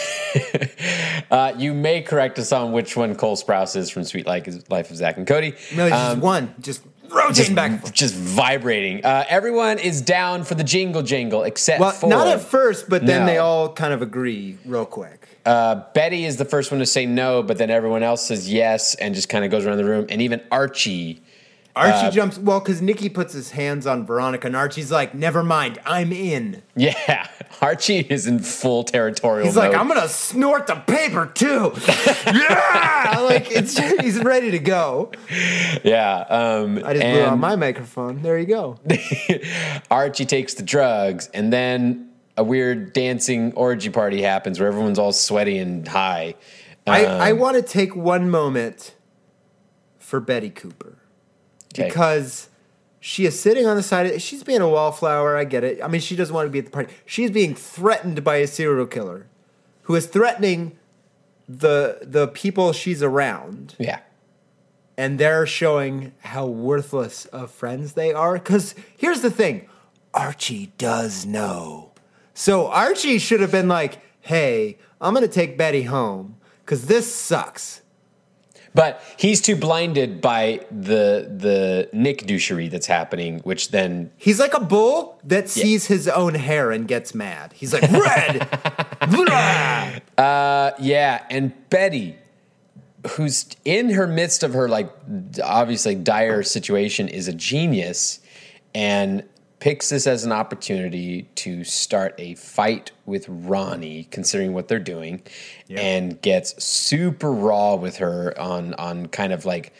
uh, you may correct us on which one Cole Sprouse is from Sweet Life Life of Zach and Cody. No, it's just Um, one. Just rotating just, back and forth. just vibrating. Uh, everyone is down for the jingle jangle except Well, for not at first, but then No. they all kind of agree real quick. Uh, Betty is the first one to say no, but then everyone else says yes and just kind of goes around the room. And even Archie. Archie Uh, jumps, well, because Nikki puts his hands on Veronica, and Archie's like, never mind, I'm in. Yeah, Archie is in full territorial He's mode. like, I'm going to snort the paper, too. Yeah! Like, it's, he's ready to go. Yeah. Um, I just blew and on my microphone. There you go. Archie takes the drugs, and then a weird dancing orgy party happens where everyone's all sweaty and high. I, Um, I want to take one moment for Betty Cooper. okay. Because she is sitting on the side of, she's being a wallflower, I get it. I mean, she doesn't want to be at the party. She's being threatened by a serial killer who is threatening the the people she's around. Yeah. And they're showing how worthless of friends they are. Because here's the thing, Archie does know. So Archie should have been like, hey, I'm going to take Betty home because this sucks. But he's too blinded by the the Nick douchery that's happening, which then He's like a bull that sees his own hair and gets mad. He's like, red! Blah! uh yeah, and Betty, who's in her midst of her like obviously dire situation, is a genius and picks this as an opportunity to start a fight with Ronnie, considering what they're doing, and gets super raw with her on on kind of like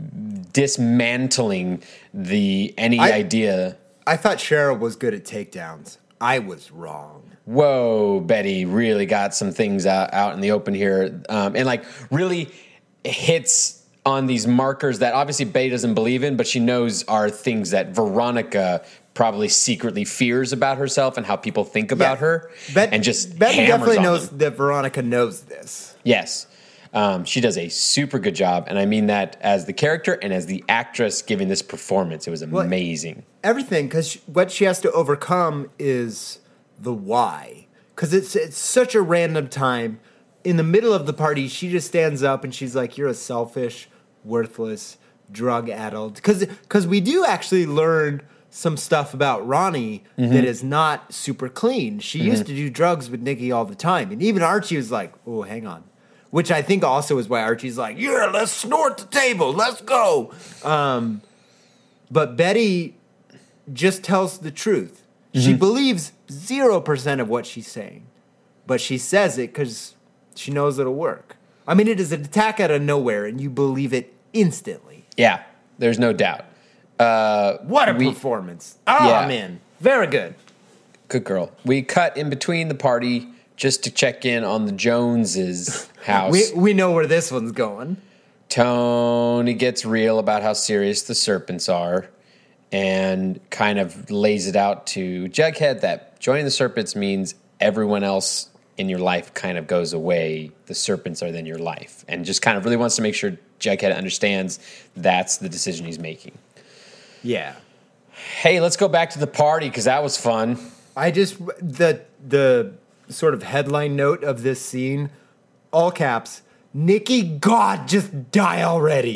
dismantling the any I- idea. I thought Cheryl was good at takedowns. I was wrong. Whoa, Betty really got some things out, out in the open here, um, and like really hits on these markers that obviously Betty doesn't believe in, but she knows are things that Veronica probably secretly fears about herself and how people think about Yeah. her, Bet- and just Betty hammers definitely on knows them. that Veronica knows this. Yes. Um, she does a super good job, and I mean that as the character and as the actress giving this performance. It was amazing. Everything, because what she has to overcome is the why. Because it's it's such a random time. In the middle of the party, she just stands up and she's like, you're a selfish, worthless, drug-addled. Because we do actually learn some stuff about Ronnie Mm-hmm. that is not super clean. She used to do drugs with Nikki all the time. And even Archie was like, oh, hang on. Which I think also is why Archie's like, yeah, let's snort the table. Let's go. Um, but Betty just tells the truth. Mm-hmm. She believes zero percent of what she's saying. But she says it because she knows it'll work. I mean, it is an attack out of nowhere, and you believe it instantly. Yeah, there's no doubt. Uh, What a we- performance. Oh, Yeah. man. Very good. Good girl. We cut in between the party just to check in on the Joneses' house. We, we know where this one's going. Tony gets real about how serious the serpents are and kind of lays it out to Jughead that joining the serpents means everyone else in your life kind of goes away. The serpents are then your life. And just kind of really wants to make sure Jughead understands that's the decision he's making. Yeah. Hey, let's go back to the party because that was fun. I just, the, the sort of headline note of this scene, all caps, Nikki, God, just die already.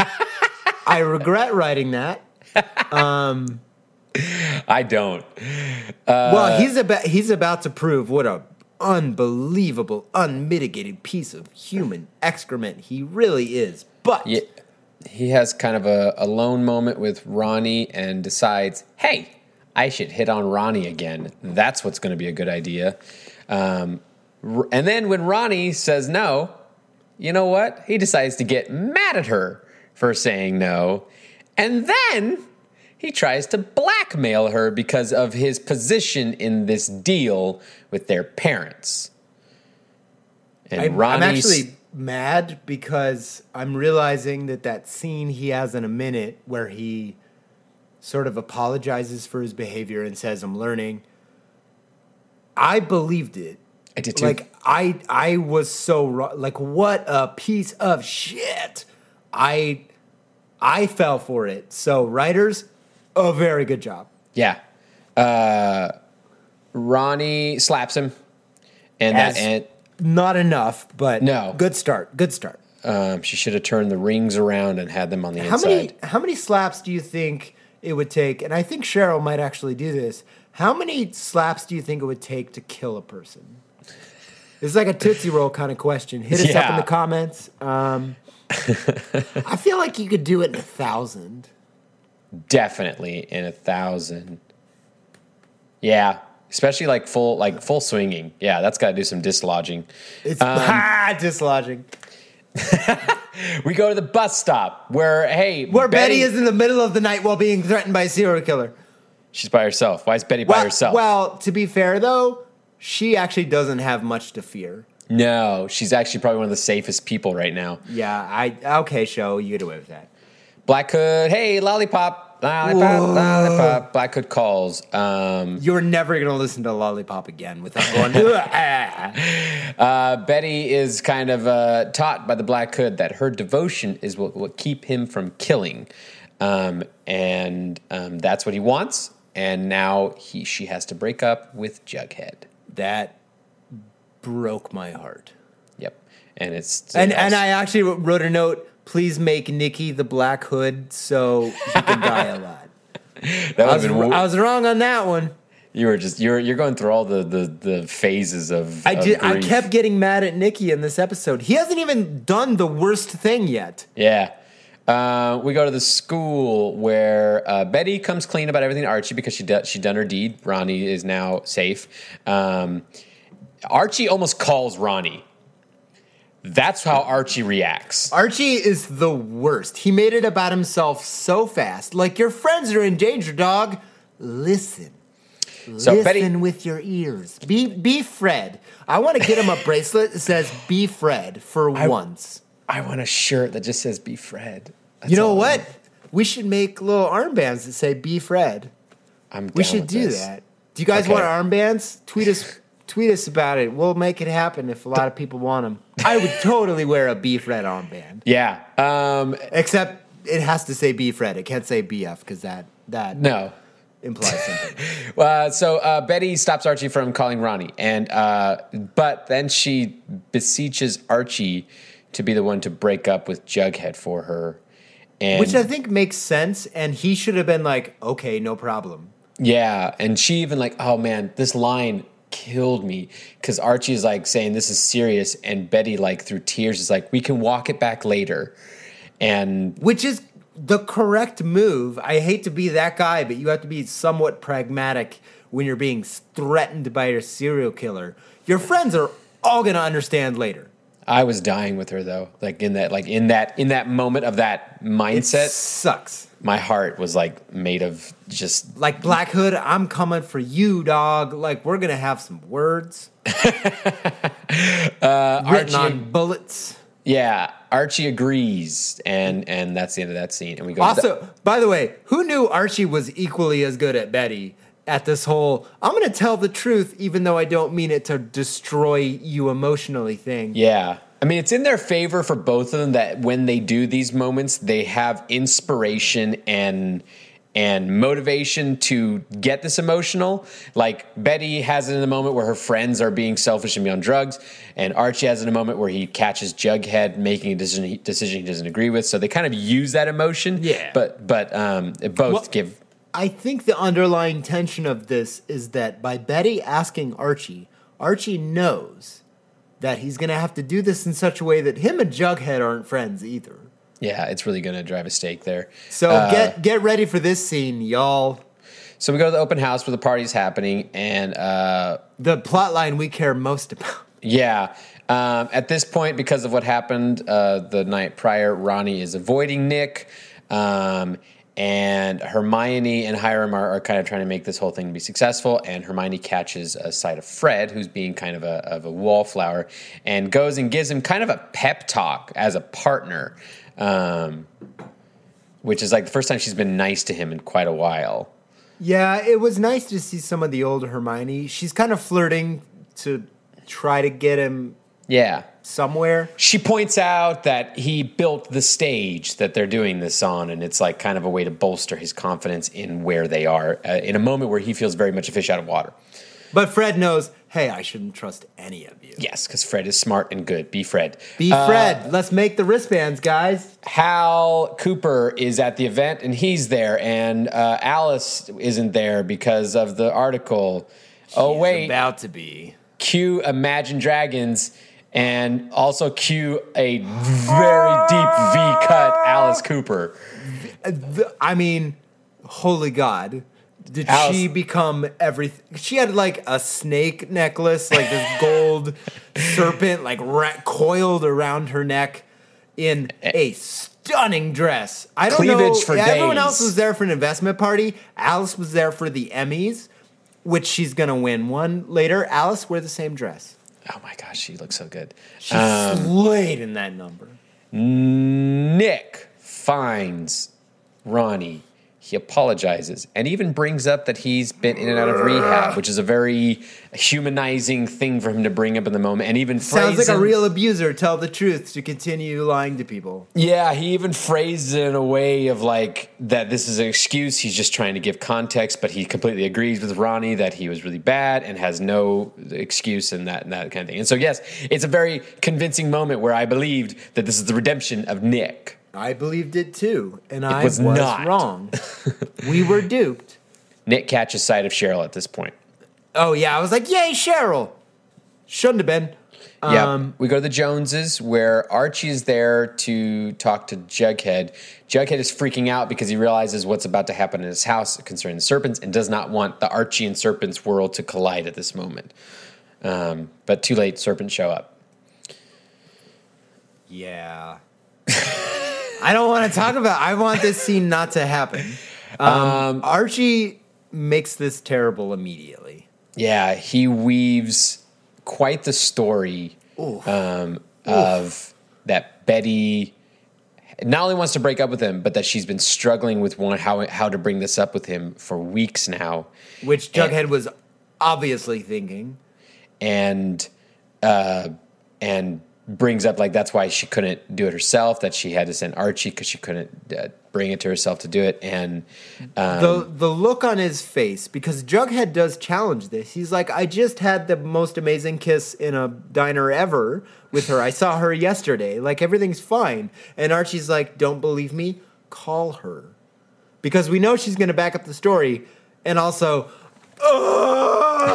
I regret writing that. Um, I don't. well, he's about he's about to prove what a unbelievable, unmitigated piece of human excrement he really is. But Yeah, he has kind of a, a lone moment with Ronnie and decides, hey, I should hit on Ronnie again. That's what's going to be a good idea. Um, r- and then when Ronnie says no, you know what? He decides to get mad at her for saying no. And then he tries to blackmail her because of his position in this deal with their parents. And I'm, I'm Ronnie's- actually mad because I'm realizing that that scene he has in a minute where he sort of apologizes for his behavior and says, I'm learning. I believed it. I did too. Like, I I was so wrong. Like, what a piece of shit. I I fell for it. So, writers, a very good job. Yeah. Uh, Ronnie slaps him. And As- that and Not enough, but No. good start. Good start. um, she should have turned the rings around and had them on the How inside. many how many slaps do you think it would take? And I think Cheryl might actually do this. How many slaps do you think it would take to kill a person? It's like a Tootsie Roll kind of question. Hit us up in Yeah. the comments. Um, I feel like you could do it in a thousand. Definitely in a thousand. Yeah. Especially like full like full swinging. Yeah, that's got to do some dislodging. It's ah, dislodging. We go to the bus stop where, hey, Where Betty, is in the middle of the night while being threatened by a serial killer. She's by herself. Why is Betty by Well, herself? well, to be fair though, she actually doesn't have much to fear. No, she's actually probably one of the safest people right now. Yeah, I okay, show you get away with that. Black Hood, hey, lollipop, lollipop, lollipop. Black Hood calls. Um, You're never gonna listen to Lollipop again without going. "Ah." uh, Betty is kind of uh, taught by the Black Hood that her devotion is what will keep him from killing, um, and um, that's what he wants. And now he she has to break up with Jughead. That broke my heart. Yep, and it's And and I actually wrote a note. Please make Nikki the Black Hood so he can die a lot. that I was, been, wo- I was wrong on that one. you were just you're you're going through all the the, the phases of. I of did. I grief. kept getting mad at Nikki in this episode. He hasn't even done the worst thing yet. Yeah. Uh, we go to the school where uh, Betty comes clean about everything to Archie because she do- she done her deed. Ronnie is now safe. Um, Archie almost calls Ronnie. That's how Archie reacts. Archie is the worst. He made it about himself so fast. Like, your friends are in danger, dog. Listen. So Listen Betty- with your ears. Be be Fred. I want to get him a bracelet that says "Be Fred" for once. I want a shirt that just says "Be Fred." That's You know all. what? We should make little armbands that say "Be Fred." I'm We down should with do this. that. Do you guys Okay. want armbands? Tweet us. Tweet us about it. We'll make it happen if a lot of people want them. I would totally wear a "Be Fred" armband. Yeah. Um, Except it has to say "Be Fred." It can't say "B F" because that that no. implies something. Uh, so uh, Betty stops Archie from calling Ronnie, and uh, but then she beseeches Archie to be the one to break up with Jughead for her. And Which I think makes sense, and he should have been like, okay, no problem. yeah, and she even like, oh man, this line killed me because Archie is like saying this is serious, and Betty like through tears is like, we can walk it back later, and Which is the correct move. I hate to be that guy, but you have to be somewhat pragmatic when you're being threatened by a serial killer. Your friends are all going to understand later. I was dying with her though, like in that like in that in that moment of that mindset. It sucks. My heart was like made of just Like Black Hood, I'm coming for you, dog. Like we're gonna have some words uh, written Archie. on bullets. Yeah, Archie agrees, and and that's the end of that scene. And we go. Also, by the way, who knew Archie was equally as good at Betty at this whole I'm gonna tell the truth even though I don't mean it to destroy you emotionally thing. Yeah. I mean, it's in their favor for both of them that when they do these moments, they have inspiration and and motivation to get this emotional. Like Betty has it in a moment where her friends are being selfish and be on drugs, and Archie has it in a moment where he catches Jughead making a decision, decision he doesn't agree with. So they kind of use that emotion. Yeah. But but um, both Well, give. I think the underlying tension of this is that by Betty asking Archie, Archie knows that he's going to have to do this in such a way that him and Jughead aren't friends either. Yeah, it's really going to drive a stake there. So Uh, get get ready for this scene, y'all. So we go to the open house where the party's happening, and uh, The plot line we care most about. yeah. Um, at this point, because of what happened uh, the night prior, Ronnie is avoiding Nick, um, and Hermione and Hiram are, are kind of trying to make this whole thing be successful. And Hermione catches a sight of Fred, who's being kind of a, of a wallflower, and goes and gives him kind of a pep talk as a partner, um, which is like the first time she's been nice to him in quite a while. Yeah, it was nice to see some of the old Hermione. She's kind of flirting to try to get him Yeah. somewhere. She points out that he built the stage that they're doing this on, and it's like kind of a way to bolster his confidence in where they are uh, in a moment where he feels very much a fish out of water. But Fred knows, hey, I shouldn't trust any of you. Yes, because Fred is smart and good. Be Fred. Be Uh, Fred. Let's make the wristbands, guys. Hal Cooper is at the event, and he's there, and uh, Alice isn't there because of the article. oh, She's wait. about to be. Cue Imagine Dragons, and also cue a very deep V cut Alice Cooper. The- I mean, holy God. Did Alice- she become everything? She had like a snake necklace, like this gold serpent, like ra- coiled around her neck in a stunning dress. I don't know. Cleavage for Everyone days. else was there for an investment party. Alice was there for the Emmys, which she's going to win one later. Alice, wear the same dress. Oh my gosh, she looks so good. She slayed in that number. Nick finds Ronnie. He apologizes and even brings up that he's been in and out of rehab, which is a very humanizing thing for him to bring up in the moment. And even Sounds like phrase a him- real abuser. Tell the truth to continue lying to people. Yeah, he even phrases it in a way of like that this is an excuse. He's just trying to give context, but he completely agrees with Ronnie that he was really bad and has no excuse in that and that kind of thing. And so, yes, it's a very convincing moment where I believed that this is the redemption of Nick. I believed it too, and I was was, not. wrong. We were duped. Nick catches sight of Cheryl at this point. Oh yeah, I was like, "Yay, Cheryl!" Shouldn't have been. Yeah, Um, we go to the Joneses where Archie is there to talk to Jughead. Jughead is freaking out because he realizes what's about to happen in his house concerning the serpents and does not want the Archie and serpents world to collide at this moment. Um, but too late, serpents show up. yeah. I don't want to talk about. I want this scene not to happen. Um, Archie makes this terrible immediately. Yeah, he weaves quite the story um, of that Betty not only wants to break up with him, but that she's been struggling with one, how how to bring this up with him for weeks now. Which Jughead was obviously thinking. and uh, and brings up like that's why she couldn't do it herself, that she had to send Archie because she couldn't uh, bring it to herself to do it. And um, The the look on his face, because Jughead does challenge this. He's like, I just had the most amazing kiss in a diner ever with her. I saw her yesterday. Like, everything's fine. And Archie's like, don't believe me? call her because we know she's going to back up the story, and also, uh,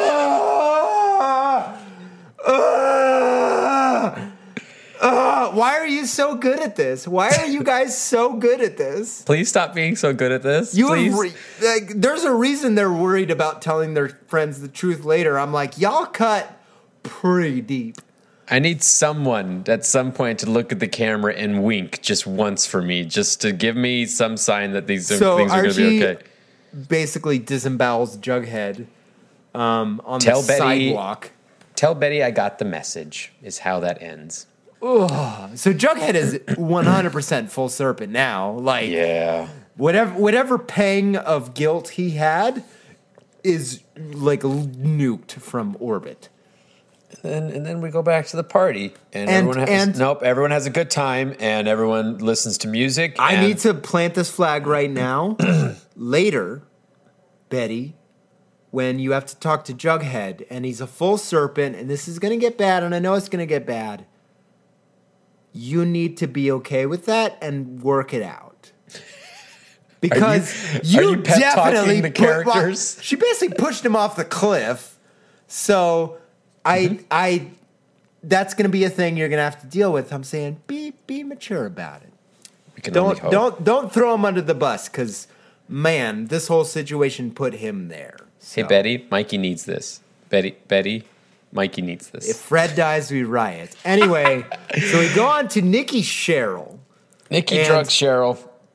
uh, uh, why are you so good at this? Why are you guys so good at this? Please stop being so good at this. You please. Re- like, there's a reason they're worried about telling their friends the truth later. I'm like, y'all cut pretty deep. I need someone at some point to look at the camera and wink just once for me, just to give me some sign that these So things are going to be Archie okay. basically disembowels Jughead um, on Tell the Betty- sidewalk. Tell Betty I got the message is how that ends. So Jughead is one hundred percent full serpent now. Like Yeah. whatever whatever pang of guilt he had is like nuked from orbit. And, and then we go back to the party, and, And- everyone has and- nope. Everyone has a good time, and everyone listens to music. I and- need to plant this flag right now. Later, Betty, when you have to talk to Jughead, and he's a full serpent, and this is going to get bad, and I know it's going to get bad. You need to be okay with that and work it out. Because you- you, are you pep talking definitely the put- well, characters? she basically pushed him off the cliff. So I Mm-hmm. I that's going to be a thing you're going to have to deal with. I'm saying be be mature about it. we can only Don't hope. don't don't throw him under the bus because man, this whole situation put him there. Hey So, Betty, Mikey needs this. Betty, Betty, Mikey needs this. if Fred dies, we riot. Anyway, so we go on to Nikki Cheryl. Nikki and- drugs Cheryl.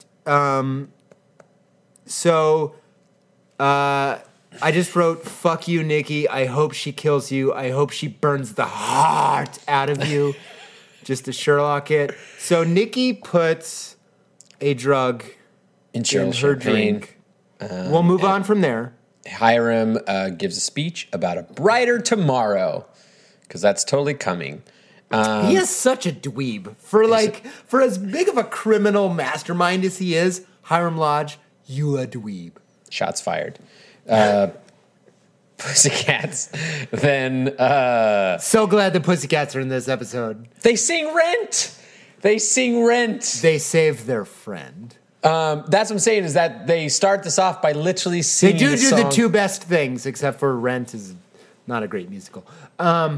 So, uh, I just wrote "fuck you, Nikki." I hope she kills you. I hope she burns the heart out of you. Just to Sherlock it. So Nikki puts a drug In in Cheryl's her champagne. drink. we'll move on from there. Hiram uh, gives a speech about a brighter tomorrow, because that's totally coming. Um, He is such a dweeb. For like, for as big of a criminal mastermind as he is, Hiram Lodge, you a dweeb. Shots fired. Uh, Pussycats. Then uh, So glad the Pussycats are in this episode. they sing Rent. They sing Rent. They saved their friend. Um, that's what I'm saying, is that they start this off by literally They singing do the do song. the two best things, except for Rent is not a great musical. Um,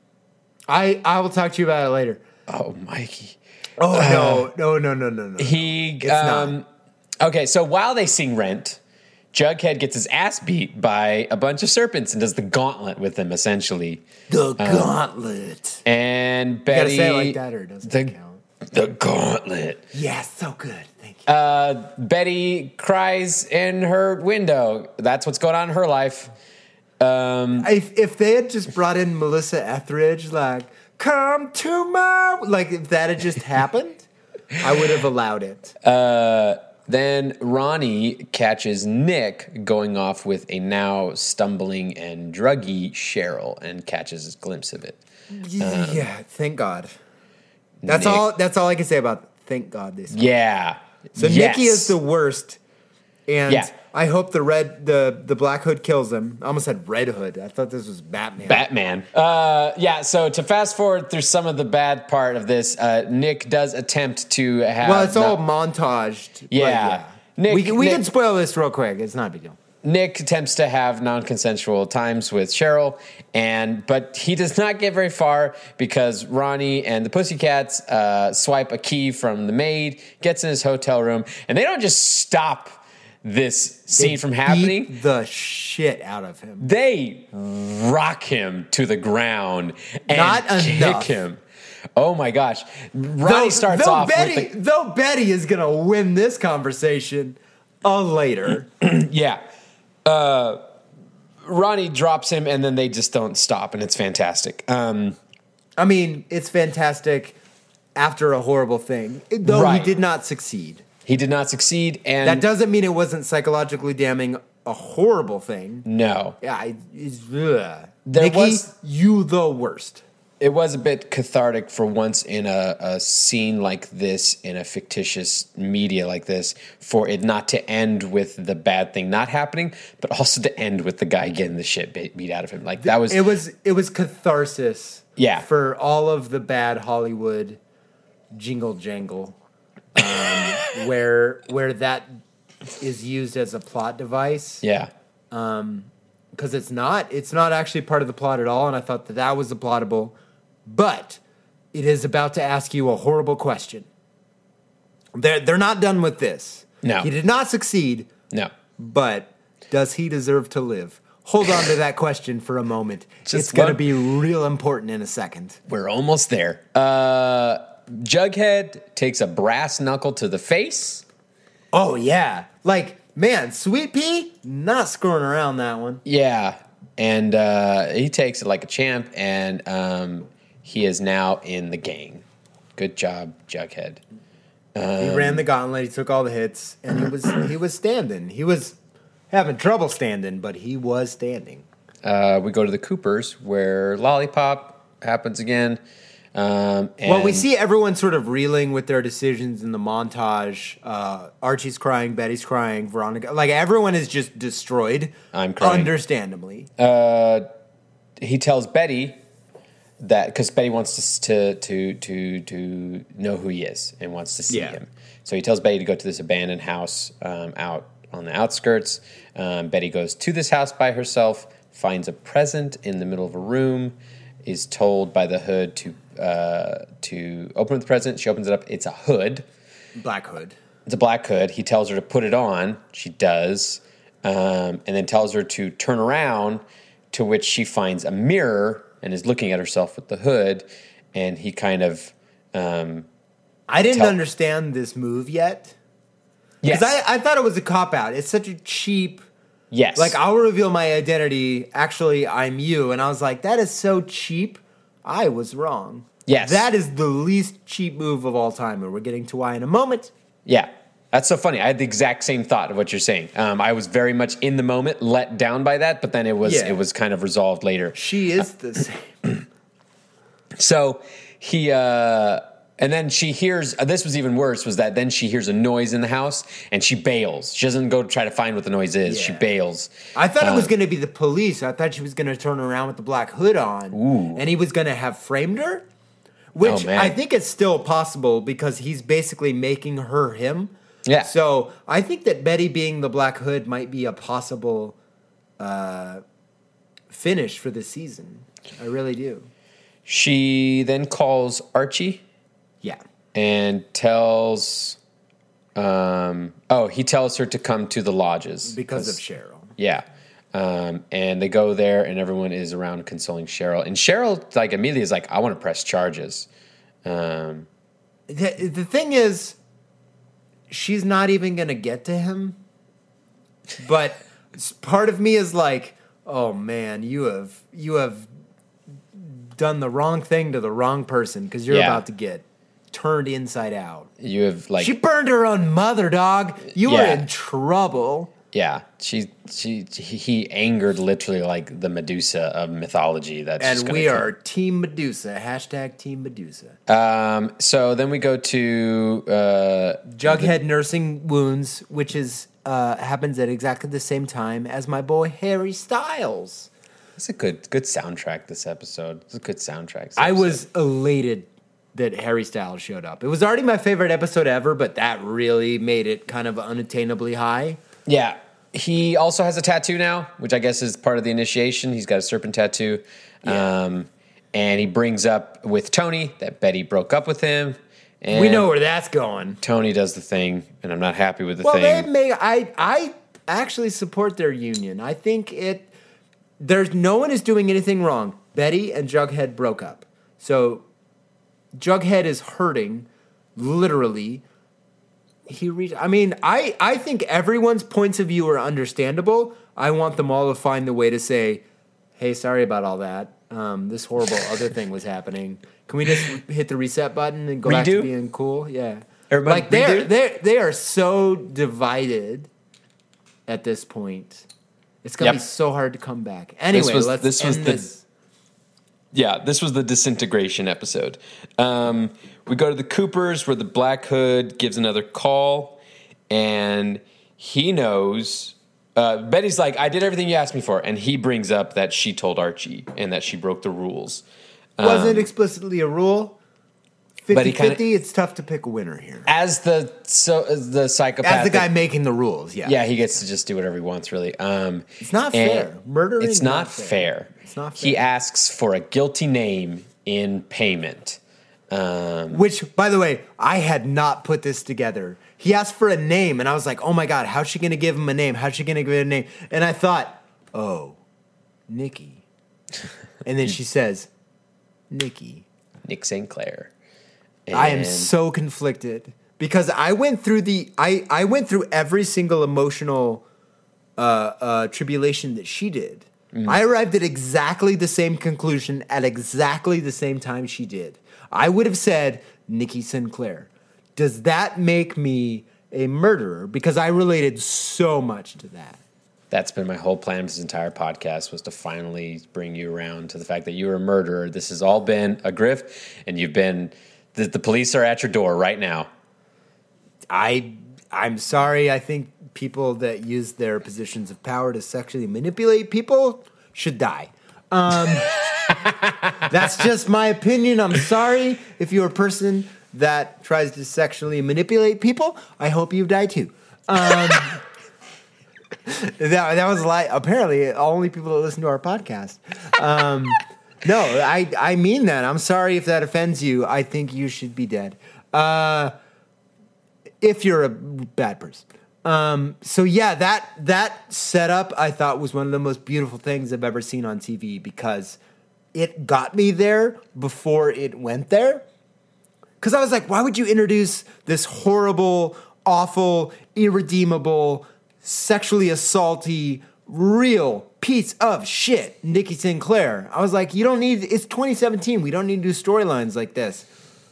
I I will talk to you about it later. Oh, Mikey. Oh no no no no no no. He It's not. um, okay. So while they sing Rent, Jughead gets his ass beat by a bunch of serpents and does the gauntlet with them, essentially. The gauntlet. And You gotta Betty, say it like that, or doesn't the it count? the gauntlet. Yeah, so good. Thank you. Uh, Betty cries in her window. That's what's going on in her life. Um, if, if they had just brought in Melissa Etheridge, like, come to my, like, if that had just happened, I would have allowed it. Then Ronnie catches Nick going off with a now stumbling and druggy Cheryl and catches a glimpse of it. yeah, thank God. That's Nick- all. That's all I can say about thank God this. Yeah. So Yes. Nikki is the worst, and Yeah. I hope the red, the the Black Hood kills him. I almost said Red Hood. I thought this was Batman. Batman. Uh, yeah, so to fast forward through some of the bad part of this, uh, Nick does attempt to have. Well, it's all no- montaged. Like, Yeah. Nick- we can, we Nick- can spoil this real quick. It's not a big deal. Nick attempts to have non-consensual times with Cheryl, and but he does not get very far because Ronnie and the Pussycats uh, swipe a key from the maid, gets in his hotel room, and they don't just stop this scene They from happening. beat the shit out of him. They rock him to the ground and Not kick enough. him. Oh my gosh! Ronnie starts though off Betty, with the, though Betty is gonna win this conversation uh, later. yeah. Uh, Ronnie drops him, and then they just don't stop, and it's fantastic. Um, I mean, it's fantastic after a horrible thing, though Right. he did not succeed. he did not succeed, and That doesn't mean it wasn't psychologically damning. A horrible thing. no, Yeah, I- it's, ugh. There Nikki, was- you the worst. it was a bit cathartic for once in a, a scene like this, in a fictitious media like this, for it not to end with the bad thing not happening, but also to end with the guy getting the shit beat beat out of him. Like that was It was it was catharsis. Yeah. For all of the bad Hollywood jingle jangle um, where where that is used as a plot device. Yeah. Because it's not it's not actually part of the plot at all, and I thought that that was applaudable. But it is about to ask you a horrible question. They're they're not done with this. No. He did not succeed. No. But does he deserve to live? Hold on to that question for a moment. Just it's going to one- be real important in a second. We're almost there. Uh, Jughead takes a brass knuckle to the face. Oh, yeah. Like, man, Sweet Pea, not screwing around that one. Yeah. And uh, he takes it like a champ, and um, he is now in the gang. Good job, Jughead. He ran the gauntlet. He took all the hits, and he was he was standing. He was having trouble standing, but he was standing. Uh, we go to the Coopers, where Lollipop happens again. Um, and Well, we see everyone sort of reeling with their decisions in the montage. Uh, Archie's crying, Betty's crying, Veronica. Like, everyone is just destroyed. I'm crying. Understandably. he tells Betty that because Betty wants to, to to to to know who he is and wants to see Yeah. him. So he tells Betty to go to this abandoned house um, out on the outskirts. Um, Betty goes to this house by herself, finds a present in the middle of a room, is told by the hood to uh, to open the present. She opens it up. It's a hood. Black Hood. It's a black hood. He tells her to put it on. She does. Um, and then tells her to turn around, to which she finds a mirror and is looking at herself with the hood. And he kind of... Um, I didn't Tell- understand this move yet. yes. Because I, I thought it was a cop-out. It's such a cheap... yes. Like, I'll reveal my identity. Actually, I'm you. And I was like, that is so cheap. I was wrong. Yes. That is the least cheap move of all time. And we're getting to why in a moment. Yeah. That's so funny. I had the exact same thought of what you're saying. Um, I was very much in the moment, let down by that, but then it was Yeah. it was kind of resolved later. She is the same. So he, uh, and then she hears, uh, this was even worse, was that then she hears a noise in the house and she bails. She doesn't go try to find what the noise is. She Yeah. bails. I thought it was Uh, going to be the police. I thought she was going to turn around with the black hood on. Ooh. And he was going to have framed her. Which Oh, man. I think is still possible because he's basically making her him. Yeah. So I think that Betty being the Black Hood might be a possible uh, finish for the season. I really do. She then calls Archie Yeah. and tells, um, oh, he tells her to come to the lodges. Because of Cheryl. Yeah. Um, and they go there and everyone is around consoling Cheryl. And Cheryl, like, immediately is like, I want to press charges. Um, The, the thing is, she's not even going to get to him. But s- part of me is like, oh man, you have you have done the wrong thing to the wrong person because you're Yeah. about to get turned inside out. you have, like, She burned her own mother, dog. You are Yeah. in trouble. yeah, she, she, he angered literally like the Medusa of mythology. That's just And gonna we come. are Team Medusa. Hashtag Team Medusa. Um, so then we go to, uh, Jughead nursing wounds, which is uh, happens at exactly the same time as my boy Harry Styles. it's a good, good soundtrack this episode. It's a good soundtrack. this I episode. was elated that Harry Styles showed up. It was already my favorite episode ever, but that really made it kind of unattainably high. Yeah. He also has a tattoo now, which I guess is part of the initiation. He's got a serpent tattoo. Yeah. Um, and he brings up with Tony that Betty broke up with him. And We know where that's going. Tony does the thing, and I'm not happy with the Well, they thing. may. I I actually support their union. I think it. There's no one is doing anything wrong. Betty and Jughead broke up, so Jughead is hurting, literally. He reached. I mean, I I think everyone's points of view are understandable. I want them all to find the way to say, "Hey, sorry about all that. Um, this horrible other thing was happening. Can we just hit the reset button and go back to Redo? being cool?" Yeah. Everybody like they're redo? they they are so divided at this point. It's gonna Yep. be so hard to come back. Anyway, was- let's this end was the- this. Yeah, this was the disintegration episode. Um, we go to the Coopers where the Black Hood gives another call, and he knows. Uh, Betty's like, I did everything you asked me for. And he brings up that she told Archie and that she broke the rules. Wasn't explicitly a rule. fifty kinda- fifty, it's tough to pick a winner here. As the so as the psychopath, As the guy that- making the rules, yeah. yeah, he gets to just do whatever he wants, really. Um, It's not and fair. Murdering It's is not not fair. fair. It's not He fair. asks for a guilty name in payment. Um, Which, by the way, I had not put this together. He asked for a name, and I was like, oh my God, how's she going to give him a name? How's she going to give him a name? And I thought, oh, Nikki. And then she says, Nikki. Nick Saint Clair. I am And- so conflicted because I went through the I, I went through every single emotional uh, uh, tribulation that she did. Mm. I arrived at exactly the same conclusion at exactly the same time she did. I would have said Nikki Sinclair. Does that make me a murderer? Because I related so much to that. That's been my whole plan for this entire podcast, was to finally bring you around to the fact that you were a murderer. This has all been a grift, and you've been the, the police are at your door right now. I I'm sorry. I think people that use their positions of power to sexually manipulate people should die. Um, that's just my opinion. I'm sorry if you're a person that tries to sexually manipulate people. I hope you die too. Um, that that was like apparently only people that listen to our podcast. Um, no, I I mean that. I'm sorry if that offends you. I think you should be dead. Uh, if you're a bad person. Um, so yeah, that that setup I thought was one of the most beautiful things I've ever seen on T V because it got me there before it went there. Because I was like, why would you introduce this horrible, awful, irredeemable, sexually assaulty, real piece of shit, Nikki Sinclair? I was like, you don't need, it's twenty seventeen. We don't need to do storylines like this.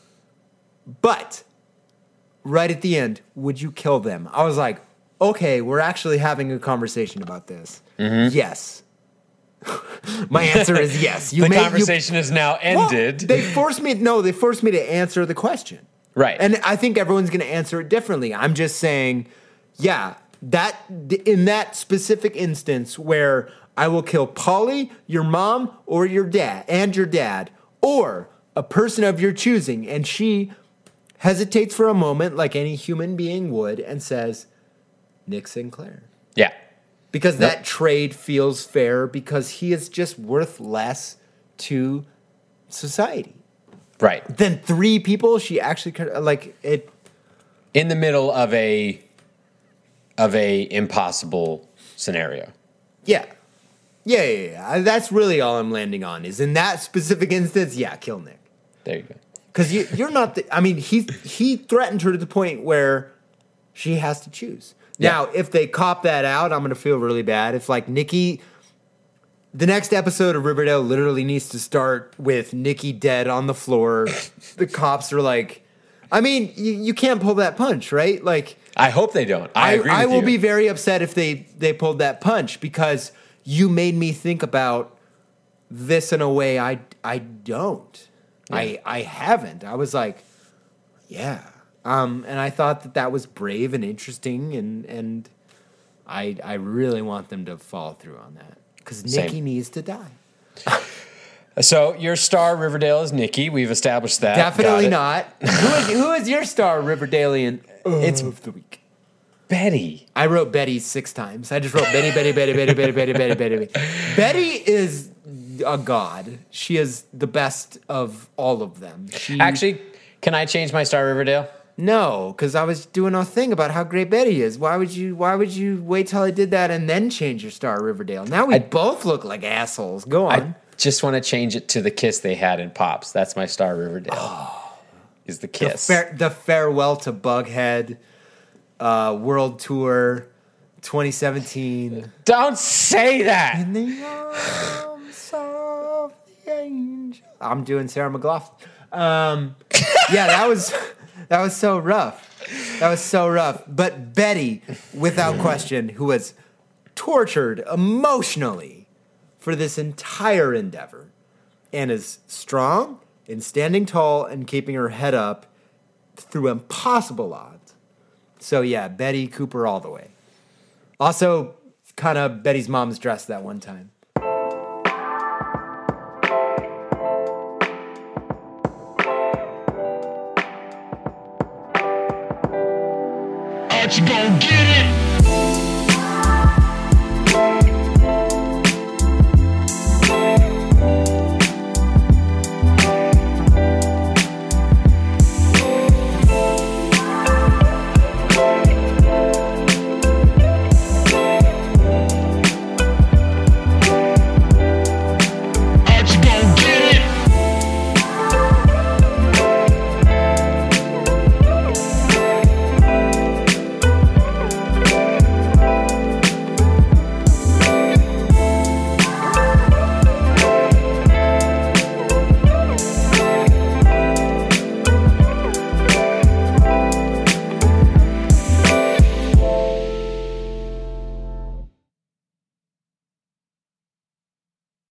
But right at the end, would you kill them? I was like, okay, we're actually having a conversation about this. Mm-hmm. Yes. My answer is yes. You the made, conversation you, is now well, ended. they forced me, no, they forced me to answer the question. Right. And I think everyone's going to answer it differently. I'm just saying, yeah, that in that specific instance where I will kill Polly, your mom, or your dad, and your dad, or a person of your choosing, and she hesitates for a moment like any human being would and says, Nick Sinclair. yeah. Because Nope. that trade feels fair because he is just worth less to society Right. than three people she actually could, like it. In the middle of a of a impossible scenario. Yeah. Yeah, yeah, yeah. That's really all I'm landing on is in that specific instance, yeah, kill Nick. There you go. Because you, you're not the, I mean, he, he threatened her to the point where she has to choose. Yeah. Now, if they cop that out, I'm going to feel really bad. If, like, Nikki, the next episode of Riverdale literally needs to start with Nikki dead on the floor. The cops are like, I mean, you, you can't pull that punch, right? Like, I hope they don't. I, I, agree with I will you. be very upset if they, they pulled that punch because you made me think about this in a way I, I don't. Yeah. I, I haven't. I was like, yeah. Um, and I thought that that was brave and interesting, and and I I really want them to follow through on that because Same. Nikki needs to die. So your star Riverdale is Nikki. We've established that. Definitely Got it. not. who, is, who is your star Riverdalian It's of the week? Betty. I wrote Betty six times. I just wrote Betty, Betty, Betty, Betty, Betty, Betty, Betty, Betty, Betty. Betty is a god. She is the best of all of them. She, Actually, can I change my star Riverdale? no, because I was doing a thing about how great Betty is. Why would you? Why would you wait till I did that and then change your star Riverdale? Now we I- both look like assholes. Go on. I just want to change it to the kiss they had in Pops. That's my star Riverdale. Is the the, kiss. fare, the farewell to Bughead uh, World Tour twenty seventeen. Don't say that. In the arms of the angel. I'm doing Sarah McLaughlin. Um, yeah, that was that was so rough. That was so rough. But Betty, without question, who was tortured emotionally for this entire endeavor, and is strong and standing tall and keeping her head up through impossible odds. So yeah, Betty Cooper all the way. Also, kind of Betty's mom's dress that one time. Let's go get it!